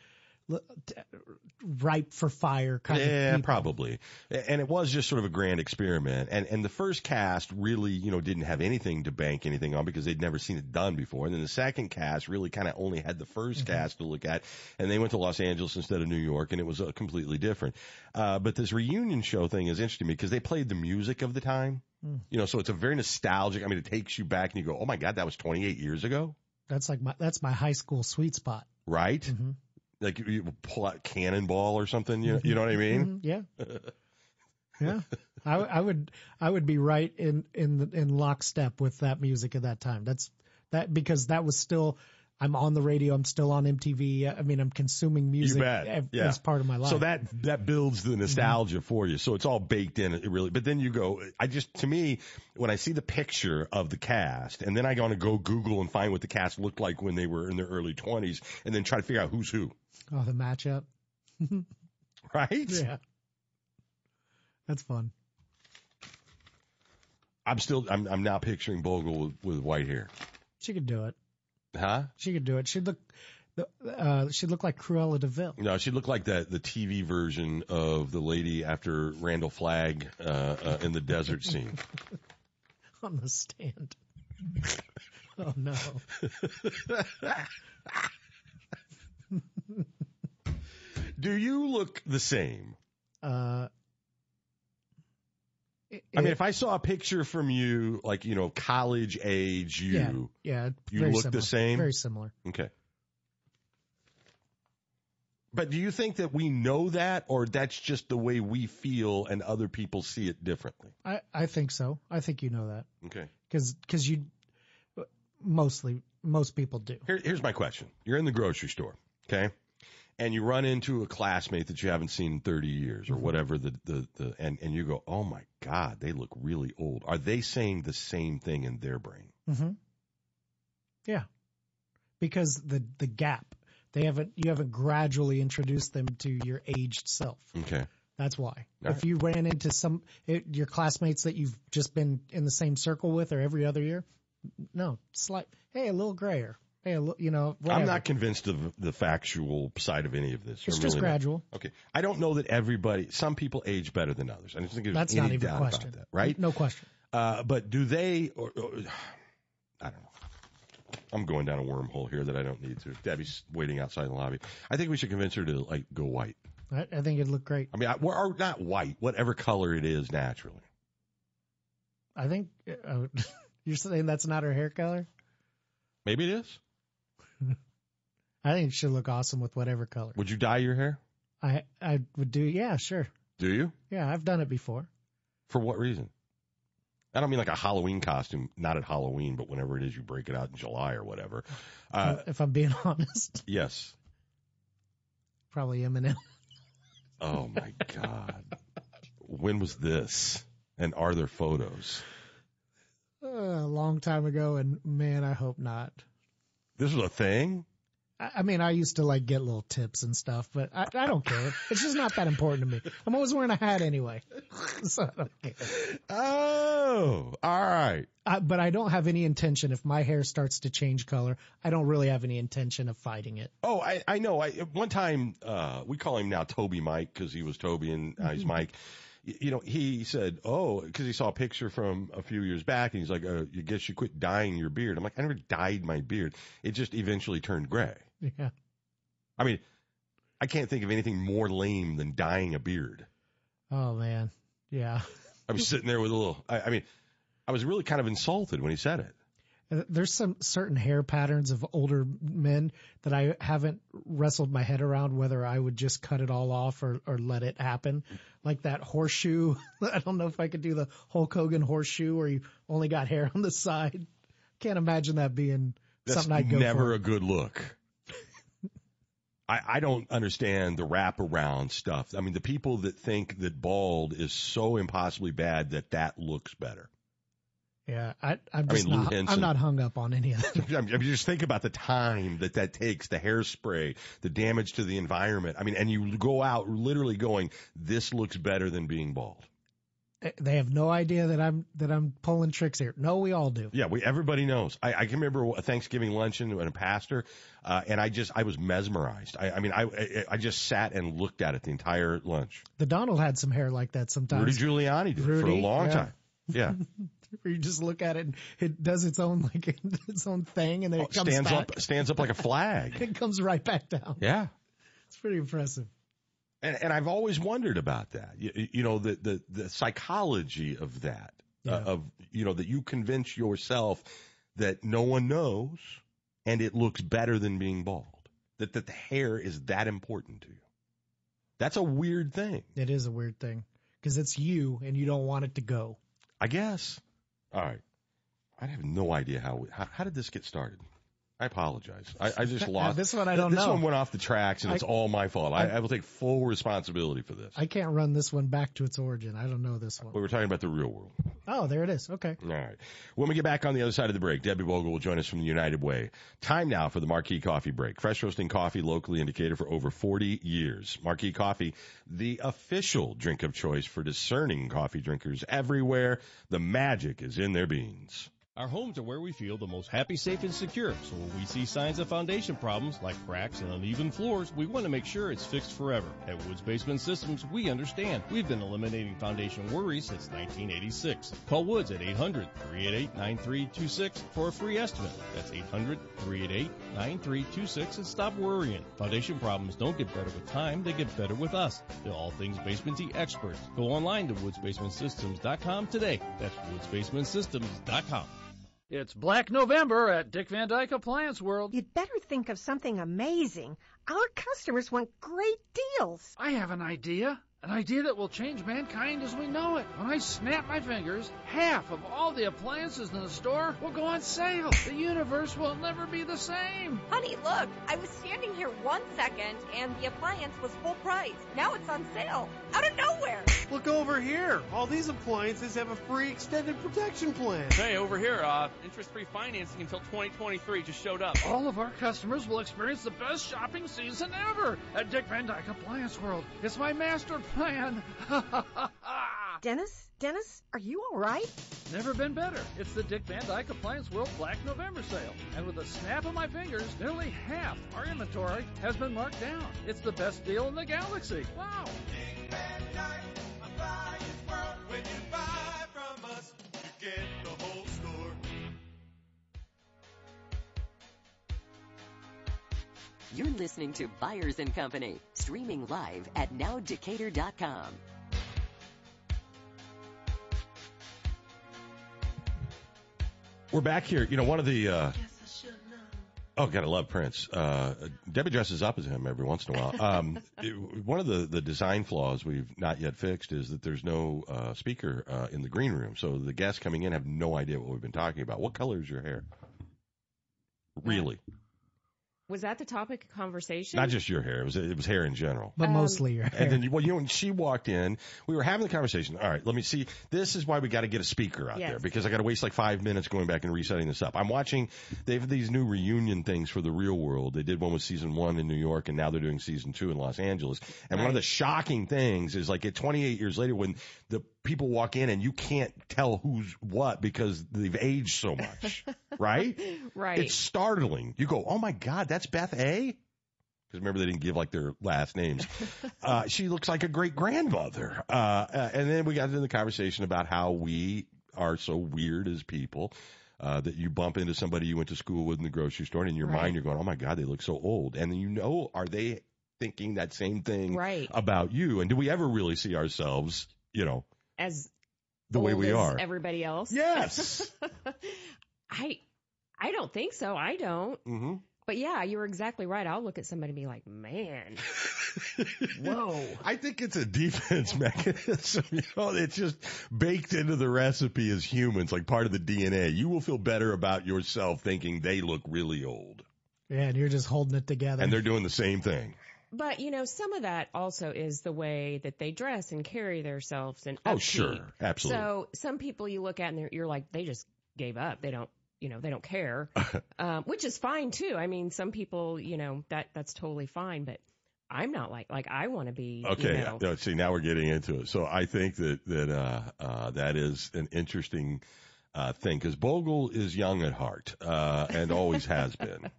ripe for fire kind of people. Yeah, probably. And it was just sort of a grand experiment. And the first cast really, you know, didn't have anything to bank anything on because they'd never seen it done before. And then the second cast really kind of only had the first cast to look at. And they went to Los Angeles instead of New York, and it was completely different. But this reunion show thing is interesting because they played the music of the time. You know, so it's a very nostalgic. I mean, it takes you back and you go, oh my God, that was 28 years ago. That's my high school sweet spot. Right? Mm-hmm. Like you pull out Cannonball or something, you know what I mean? Yeah. Yeah. I would be right in lockstep with that music at that time. Because that was still, I'm on the radio, I'm still on MTV. I mean, I'm consuming music as part of my life. So that builds the nostalgia for you. So it's all baked in, really. But then you go, to me, when I see the picture of the cast, and then I want to go Google and find what the cast looked like when they were in their early 20s, and then try to figure out who's who. Oh, the matchup. Right? Yeah. That's fun. I'm now picturing Bogle with white hair. She could do it. Huh? She could do it. She'd look She looked like Cruella de Vil. No, she looked like the TV version of the lady after Randall Flagg in the desert scene. On the stand. Oh, no. Do you look the same? I mean, if I saw a picture from you, like, college age, you look similar. the same? Very similar. Okay. But do you think that we know that, or that's just the way we feel and other people see it differently? I think so. I think you know that. Okay. Because most people do. Here's my question. You're in the grocery store, okay? And you run into a classmate that you haven't seen in 30 years or whatever, and you go, oh, my God, they look really old. Are they saying the same thing in their brain? Mm-hmm. Yeah. Because the gap. You haven't gradually introduced them to your aged self. Okay. That's why. All If you ran into your classmates that you've just been in the same circle with or every other year, no, hey, a little grayer. Hey, whatever. I'm not convinced of the factual side of any of this. It's just gradual. Okay. I don't know that some people age better than others. I don't think there's That's any not even doubt a question. about that, right? No question. But do they, I don't know. I'm going down a wormhole here that I don't need to. Debbie's waiting outside the lobby. I think we should convince her to go white. I think it'd look great. I mean, or not white, whatever color it is naturally. I think you're saying that's not her hair color? Maybe it is. I think it should look awesome with whatever color. Would you dye your hair? I would do. Yeah, sure. Do you? Yeah, I've done it before. For what reason? I don't mean like a Halloween costume, not at Halloween, but whenever it is you break it out in July or whatever. If I'm being honest. Yes. Probably Eminem. Oh, my God. When was this? And are there photos? A long time ago, and man, I hope not. This was a thing? I mean, I used to get little tips and stuff, but I don't care. It's just not that important to me. I'm always wearing a hat anyway, so I don't care. Oh, all right. But I don't have any intention. If my hair starts to change color, I don't really have any intention of fighting it. Oh, I know. One time, we call him now Toby Mike because he was Toby and he's Mike. He said, because he saw a picture from a few years back, and he's like, you guess you quit dyeing your beard. I'm like, I never dyed my beard. It just eventually turned gray. Yeah. I mean, I can't think of anything more lame than dyeing a beard. Oh, man. Yeah. I was sitting there with a little, I was really kind of insulted when he said it. There's some certain hair patterns of older men that I haven't wrestled my head around whether I would just cut it all off or let it happen. Like that horseshoe. I don't know if I could do the Hulk Hogan horseshoe where you only got hair on the side. Can't imagine that being something I'd go for. That's never a good look. I don't understand the wraparound stuff. I mean, the people that think that bald is so impossibly bad that looks better. Yeah, I'm not hung up on any of that. I mean, just think about the time that takes, the hairspray, the damage to the environment. I mean, and you go out literally going, this looks better than being bald. They have no idea that I'm pulling tricks here. No, we all do. Yeah, everybody knows. I can remember a Thanksgiving luncheon and a pastor, and I was mesmerized. I just sat and looked at it the entire lunch. The Donald had some hair like that sometimes. Rudy Giuliani did for a long time. Yeah. Where you just look at it and it does its own thing, and then it comes back. Stands up like a flag. It comes right back down. Yeah. It's pretty impressive. And I've always wondered about that. The psychology of that, that you convince yourself that no one knows and it looks better than being bald. That the hair is that important to you. That's a weird thing. It is a weird thing because it's you and you don't want it to go. I guess. All right. I have no idea how did this get started? I apologize. I just lost. This one I don't know. This one went off the tracks, and it's all my fault. I will take full responsibility for this. I can't run this one back to its origin. I don't know this one. We were talking about the real world. Oh, there it is. Okay. All right. When we get back on the other side of the break, Debbie Vogel will join us from the United Way. Time now for the Marquee Coffee Break. Fresh roasting coffee, locally indicated for over 40 years. Marquee Coffee, the official drink of choice for discerning coffee drinkers everywhere. The magic is in their beans. Our homes are where we feel the most happy, safe, and secure. So when we see signs of foundation problems like cracks and uneven floors, we want to make sure it's fixed forever. At Woods Basement Systems, we understand. We've been eliminating foundation worries since 1986. Call Woods at 800-388-9326 for a free estimate. That's 800-388-9326 and stop worrying. Foundation problems don't get better with time, they get better with us. They're all things basementy experts. Go online to woodsbasementsystems.com today. That's woodsbasementsystems.com. It's Black November at Dick Van Dyke Appliance World. You'd better think of something amazing. Our customers want great deals. I have an idea. An idea that will change mankind as we know it. When I snap my fingers, half of all the appliances in the store will go on sale. The universe will never be the same. Honey, look, I was standing here 1 second and the appliance was full price. Now it's on sale. Out of nowhere. Look over here. All these appliances have a free extended protection plan. Hey, over here, interest-free financing until 2023 just showed up. All of our customers will experience the best shopping season ever at Dick Van Dyke Appliance World. It's my master plan. Dennis, are you all right? Never been better. It's the Dick Van Dyke Appliance World Black November sale. And with a snap of my fingers, nearly half our inventory has been marked down. It's the best deal in the galaxy. Wow. Dick Van Dyke Appliance World. When you buy from us, you get the whole store. You're listening to Byers & Company, streaming live at nowdecatur.com. We're back here. You know, one of the gotta love Prince. Debbie dresses up as him every once in a while. One of the design flaws we've not yet fixed is that there's no speaker in the green room, so the guests coming in have no idea what we've been talking about. What color is your hair? Really? Was that the topic of conversation? Not just your hair. It was hair in general. But mostly your hair. And then, when she walked in, we were having the conversation. All right, let me see. This is why we got to get a speaker out there, because I got to waste like 5 minutes going back and resetting this up. I'm watching. They have these new reunion things for The Real World. They did one with season 1 in New York, and now they're doing season 2 in Los Angeles. And one of the shocking things is, like, at 28 years later, when the people walk in and you can't tell who's what because they've aged so much, right? Right. It's startling. You go, oh my God, that's Beth A? Because remember, they didn't give like their last names. She looks like a great grandmother. And then we got into the conversation about how we are so weird as people. That you bump into somebody you went to school with in the grocery store, and in your mind you're going, oh my God, they look so old. And then are they thinking that same thing about you? And do we ever really see ourselves, as the way we are? Everybody else? Yes. I don't think so. I don't. Mm-hmm. But yeah, you're exactly right. I'll look at somebody and be like, man, whoa. I think it's a defense mechanism. It's just baked into the recipe as humans, like part of the DNA. You will feel better about yourself thinking they look really old. Yeah, and you're just holding it together. And they're doing the same thing. But, some of that also is the way that they dress and carry themselves and upkeep. Oh, sure. Absolutely. So some people you look at and you're like, they just gave up. They don't. They don't care, which is fine too. I mean, some people, that's totally fine, but I'm not like I want to be. Okay. See, now we're getting into it. So I think that is an interesting thing, because Bogle is young at heart and always has been.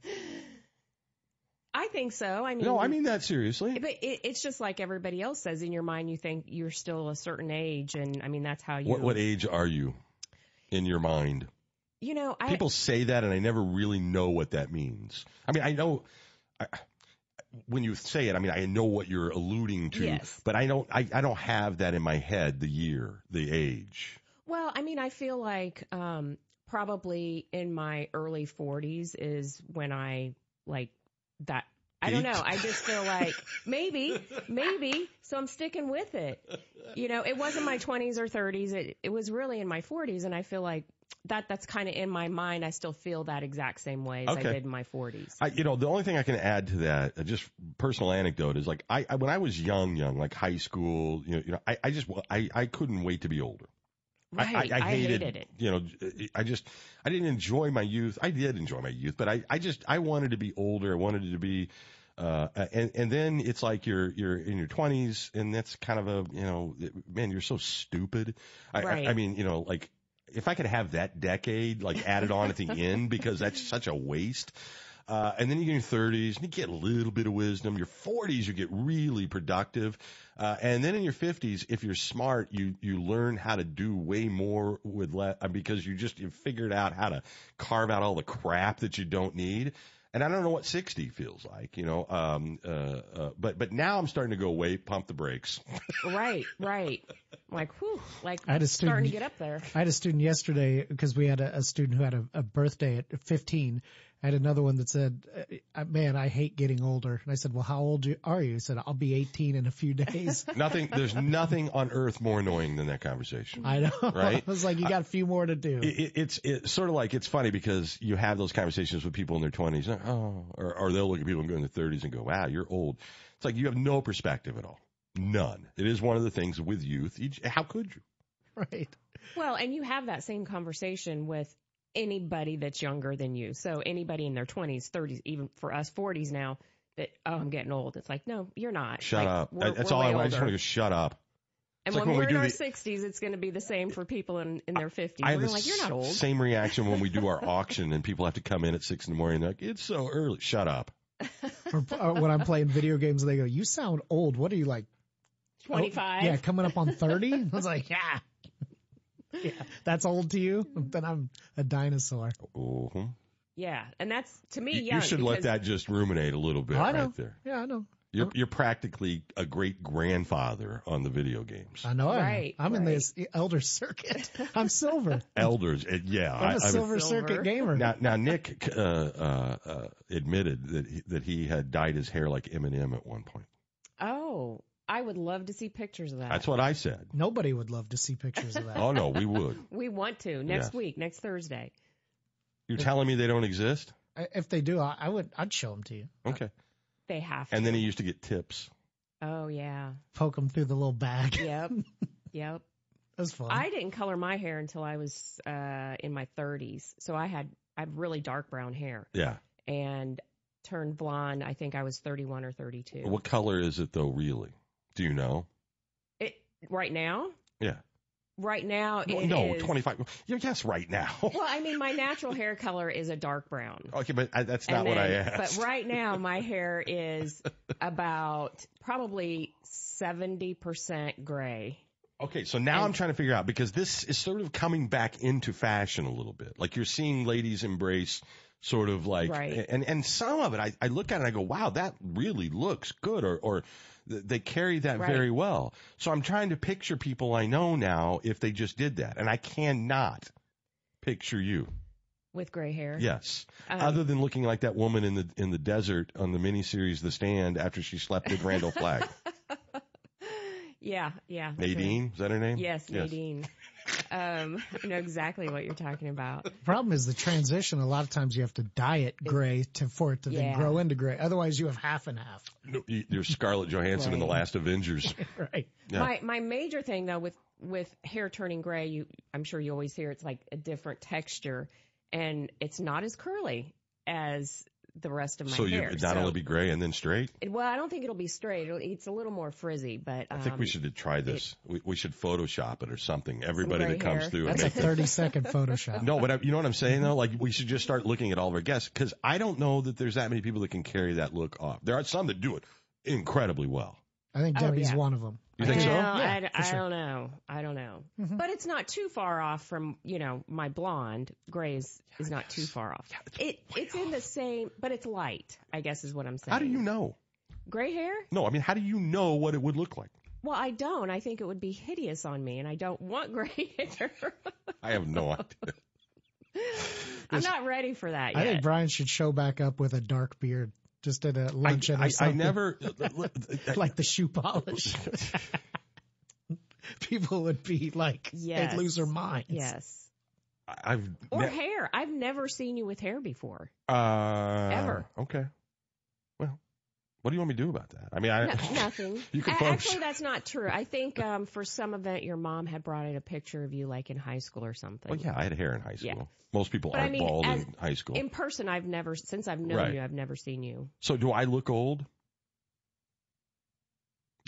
I think so. No, I mean that seriously. But it's just like everybody else says. In your mind, you think you're still a certain age, and I mean that's how you. What age are you in your mind? People say that, and I never really know what that means. I mean, I know when you say it, I mean, I know what you're alluding to, but I don't have that in my head, the age. Well, I mean, I feel like probably in my early 40s is when I like that. I don't know. I just feel like maybe. So I'm sticking with it. It wasn't my 20s or 30s. It was really in my 40s, and I feel like that's kind of in my mind. I still feel that exact same way as I did in my 40s. The only thing I can add to that, just personal anecdote, is like when I was young, like high school, I couldn't wait to be older. Right. I hated it. I didn't enjoy my youth. I did enjoy my youth, but I wanted to be older. I wanted it to be, and then it's like you're in your 20s, and that's kind of man, you're so stupid. Right. I mean, like, if I could have that decade like added on at the end, because that's such a waste. And then you get in your 30s, and you get a little bit of wisdom. Your 40s, you get really productive. And then in your 50s, if you're smart, you learn how to do way more with less, because you figured out how to carve out all the crap that you don't need. And I don't know what 60 feels like, you know. But now I'm starting to go, wait, pump the brakes. Right. Like, whew, like I had a starting to student, get up there. I had a student yesterday, because we had a student who had a birthday at 15. I had another one that said, man, I hate getting older. And I said, well, how old are you? He said, I'll be 18 in a few days. There's nothing on earth more annoying than that conversation. I know. Right? I was like, you got a few more to do. It's sort of like, it's funny because you have those conversations with people in their 20s, or they'll look at people in their 30s and go, wow, you're old. It's like you have no perspective at all. None. It is one of the things with youth. How could you? Right. Well, and you have that same conversation with anybody that's younger than you. So anybody in their 20s, 30s, even for us 40s now, that, I'm getting old. It's like, no, you're not. Shut up. That's all I want. I just want to go, shut up. And when we're in our 60s, it's going to be the same for people in their 50s. We're like, you're not old. Same reaction when we do our auction and people have to come in at 6 a.m. and they're like, it's so early. Shut up. Or when I'm playing video games, they go, you sound old. What are you, like? 25. Yeah, coming up on 30. I was like, yeah, that's old to you? Then I'm a dinosaur. Mm-hmm. Yeah, and that's, to me, young. You should let that just ruminate a little bit right there. Yeah, I know. You're practically a great grandfather on the video games. I know. I'm in this elder circuit. I'm silver. Elders, yeah. I'm a silver circuit gamer. Now Nick admitted that he had dyed his hair like Eminem at one point. Oh, I would love to see pictures of that. That's what I said. Nobody would love to see pictures of that. Oh, no, we would. We want to. Next week, next Thursday. You're telling me they don't exist? If they do, I'd show them to you. Okay. They have to. And then he used to get tips. Oh, yeah. Poke them through the little bag. Yep. That was fun. I didn't color my hair until I was in my 30s. So I had really dark brown hair. Yeah. And turned blonde, I think I was 31 or 32. What color is it, though, really? Do you know? Right now? Yeah. Right now, it is... 25. Yes, right now. Well, I mean, my natural hair color is a dark brown. Okay, but that's not what I asked. But right now, my hair is about probably 70% gray. Okay, so now I'm trying to figure out, because this is sort of coming back into fashion a little bit. Like, you're seeing ladies embrace sort of like, right. And some of it, I look at it and I go, wow, that really looks good, or they carry that very well. So I'm trying to picture people I know now if they just did that, and I cannot picture you with gray hair. Yes, other than looking like that woman in the desert on the miniseries The Stand after she slept with Randall Flagg. Yeah. Nadine, is that her name? Yes, Nadine. I know exactly what you're talking about. The problem is the transition. A lot of times you have to dye it gray for it to then grow into gray. Otherwise, you have half and half. No, you're Scarlett Johansson in The Last Avengers. Right. Yeah. My major thing, though, with hair turning gray, I'm sure you always hear it's like a different texture, and it's not as curly as the rest of my hair. So only be gray and then straight? Well, I don't think it'll be straight. It's a little more frizzy, but I think we should try this. We should Photoshop it or something. Everybody that comes through. That's a 30-second Photoshop. No, but you know what I'm saying, though? Like, we should just start looking at all of our guests, because I don't know that there's that many people that can carry that look off. There are some that do it incredibly well. I think Debbie's one of them. You think so? Yeah, I don't know. Mm-hmm. But it's not too far off from, my blonde. Gray is not too far off. It's in the same, but it's light, I guess is what I'm saying. How do you know? Gray hair? No, I mean, how do you know what it would look like? Well, I don't. I think it would be hideous on me, and I don't want gray hair. I have no idea. I'm not ready for that yet. I think Brian should show back up with a dark beard. Just at a luncheon or something. I never... like the shoe polish. People would be like, they'd lose their minds. Yes. Hair. I've never seen you with hair before. Ever. Okay. Well, what do you want me to do about that? I mean, nothing. You can actually, that's not true. I think for some event, your mom had brought in a picture of you, like in high school or something. Well, yeah, I had hair in high school. Yeah. Most people aren't bald in high school. In person, since I've known you, I've never seen you. So do I look old?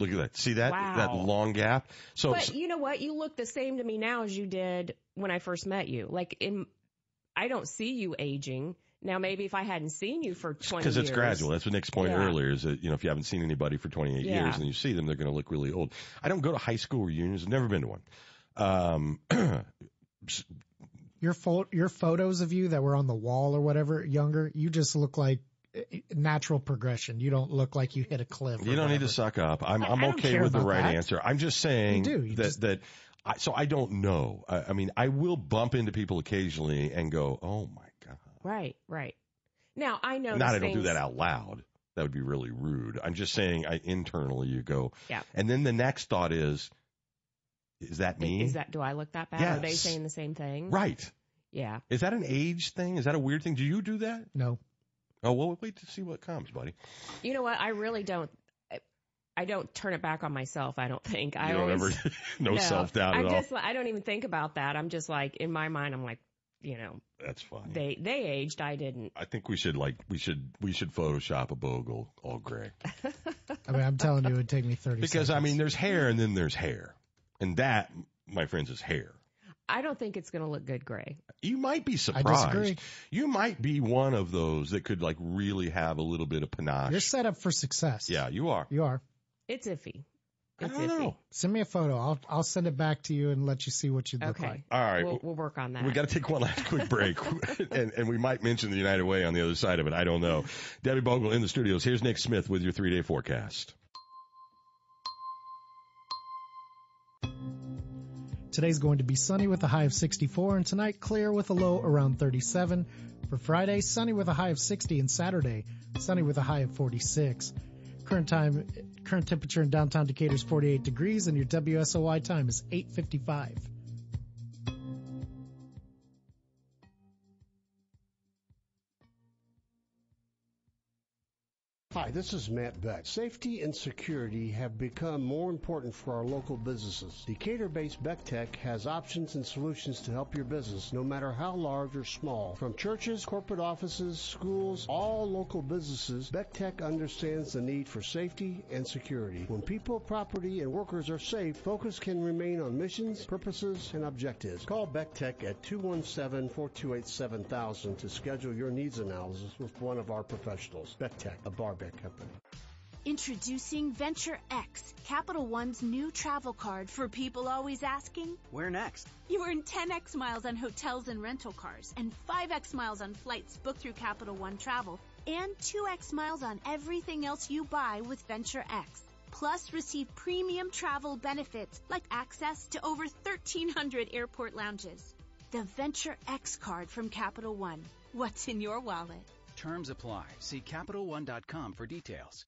Look at that. See that? Wow. That long gap? But you know what? You look the same to me now as you did when I first met you. I don't see you aging. Now, maybe if I hadn't seen you for 20 years. Because it's gradual. That's what Nick's point earlier is that, if you haven't seen anybody for 28 years and you see them, they're going to look really old. I don't go to high school reunions. I've never been to one. Your photos of you that were on the wall or whatever, younger, you just look like natural progression. You don't look like you hit a cliff. You don't need to suck up. I'm okay with the right answer. I'm just saying so I don't know. I mean, I will bump into people occasionally and go, oh my God. Right. Now, I know. I don't do that out loud. That would be really rude. I'm just saying internally you go. Yeah. And then the next thought is that me? Do I look that bad? Yes. Are they saying the same thing? Right. Yeah. Is that an age thing? Is that a weird thing? Do you do that? No. Oh, well, wait to see what comes, buddy. You know what? I really don't. I don't turn it back on myself. I don't think. You don't ever, no self-doubt at all. I don't even think about that. I'm just like, in my mind, I'm like, That's fine. They aged. I didn't. I think we should Photoshop a Bogle all gray. I mean, I'm telling you, it would take me 30 because, seconds. there's hair and then there's hair. And that, my friends, is hair. I don't think it's going to look good gray. You might be surprised. I disagree. You might be one of those that could really have a little bit of panache. You're set up for success. Yeah, you are. You are. It's iffy. I don't know. Send me a photo. I'll send it back to you and let you see what you look okay. like. All right. We'll work on that. We got to take one last quick break. and we might mention the United Way on the other side of it. I don't know. Debbie Bogle in the studios. Here's Nick Smith with your 3-day forecast. Today's going to be sunny with a high of 64, and tonight clear with a low around 37. For Friday, sunny with a high of 60, and Saturday, sunny with a high of 46. Current temperature in downtown Decatur is 48 degrees, and your WSOY time is 8:55. Hi, this is Matt Beck. Safety and security have become more important for our local businesses. Decatur-based Beck Tech has options and solutions to help your business, no matter how large or small. From churches, corporate offices, schools, all local businesses, Beck Tech understands the need for safety and security. When people, property, and workers are safe, focus can remain on missions, purposes, and objectives. Call Beck Tech at 217-428-7000 to schedule your needs analysis with one of our professionals. Beck Tech, a Barbeck company. Introducing Venture X, Capital One's new travel card for people always asking, where next? You earn 10x miles on hotels and rental cars, and 5x miles on flights booked through Capital One Travel, and 2x miles on everything else you buy with Venture X. Plus, receive premium travel benefits like access to over 1,300 airport lounges. The Venture X card from Capital One. What's in your wallet? Terms apply. See CapitalOne.com for details.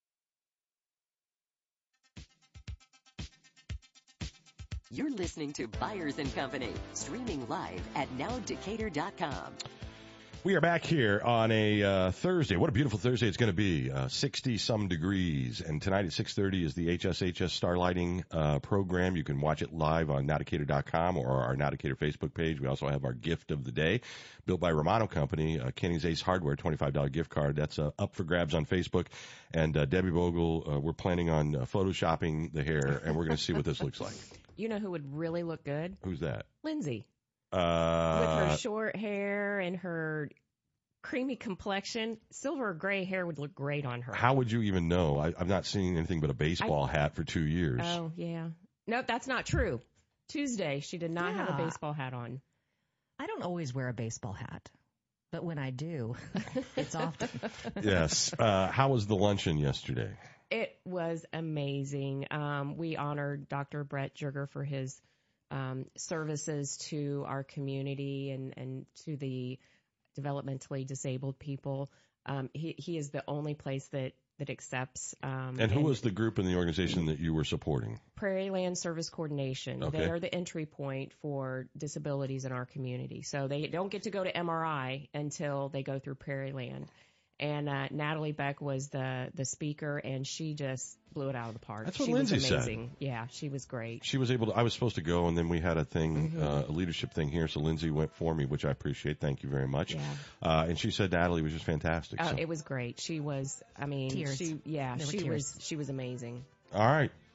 You're listening to Byers & Company, streaming live at nowdecatur.com. We are back here on a Thursday. What a beautiful Thursday it's going to be. 60-some degrees. And tonight at 6:30 is the HSHS Starlighting program. You can watch it live on nowdecatur.com or our Now Decatur Facebook page. We also have our gift of the day, built by Romano Company, Kenny's Ace Hardware, $25 gift card. That's up for grabs on Facebook. And Debbie Bogle, we're planning on photoshopping the hair, and we're going to see what this looks like. You know who would really look good? Who's that? Lindsay. With her short hair and her creamy complexion, silver or gray hair would look great on her. How would you even know? I've not seen anything but a baseball hat for 2 years. Oh, yeah. No, that's not true. Tuesday, she did not have a baseball hat on. I don't always wear a baseball hat, but when I do, it's often. Yes. How was the luncheon yesterday? It was amazing. We honored Dr. Brett Jurger for his services to our community and to the developmentally disabled people. He is the only place that accepts. And who was the group in the organization that you were supporting? Prairie Land Service Coordination. Okay. They are the entry point for disabilities in our community. So they don't get to go to MRI until they go through Prairie Land. And Natalie Beck was the speaker, and she just blew it out of the park. That's what she Lindsay was amazing. said. Yeah, she was great. She was able to. I was supposed to go, and then we had a thing, a leadership thing here. So Lindsay went for me, which I appreciate. Thank you very much. Yeah. And she said Natalie was just fantastic. It was great. She was. I mean, Tears. she was was amazing. All right.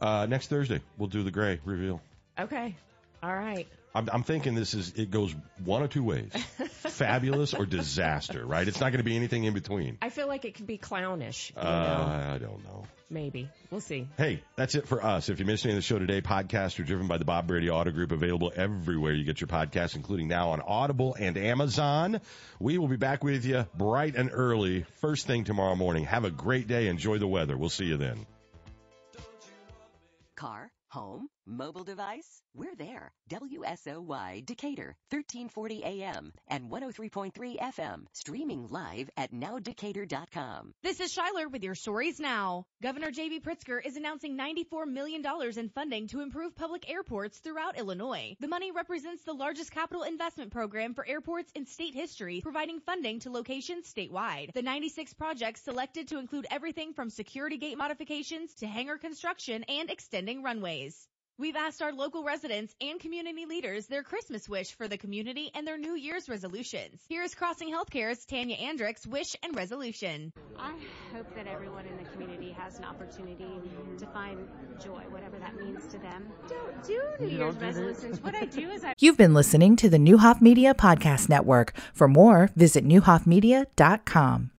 Next Thursday, we'll do the gray reveal. Okay. All right. I'm thinking it goes one of two ways. Fabulous or disaster, right? It's not going to be anything in between. I feel like it could be clownish. I don't know. Maybe. We'll see. Hey, that's it for us. If you missed any of the show today, podcasts are driven by the Bob Brady Auto Group, available everywhere you get your podcasts, including now on Audible and Amazon. We will be back with you bright and early, first thing tomorrow morning. Have a great day. Enjoy the weather. We'll see you then. Car, home, mobile device, we're there. WSOY Decatur, 1340 AM and 103.3 FM, streaming live at nowdecatur.com. This is Shyler with your stories now. Governor J.B. Pritzker is announcing $94 million in funding to improve public airports throughout Illinois. The money represents the largest capital investment program for airports in state history, providing funding to locations statewide. The 96 projects selected to include everything from security gate modifications to hangar construction and extending runways. We've asked our local residents and community leaders their Christmas wish for the community and their New Year's resolutions. Here's Crossing Healthcare's Tanya Andrick's wish and resolution. I hope that everyone in the community has an opportunity to find joy, whatever that means to them. Don't do New Year's resolutions. What I do is You've been listening to the Newhoff Media Podcast Network. For more, visit newhoffmedia.com.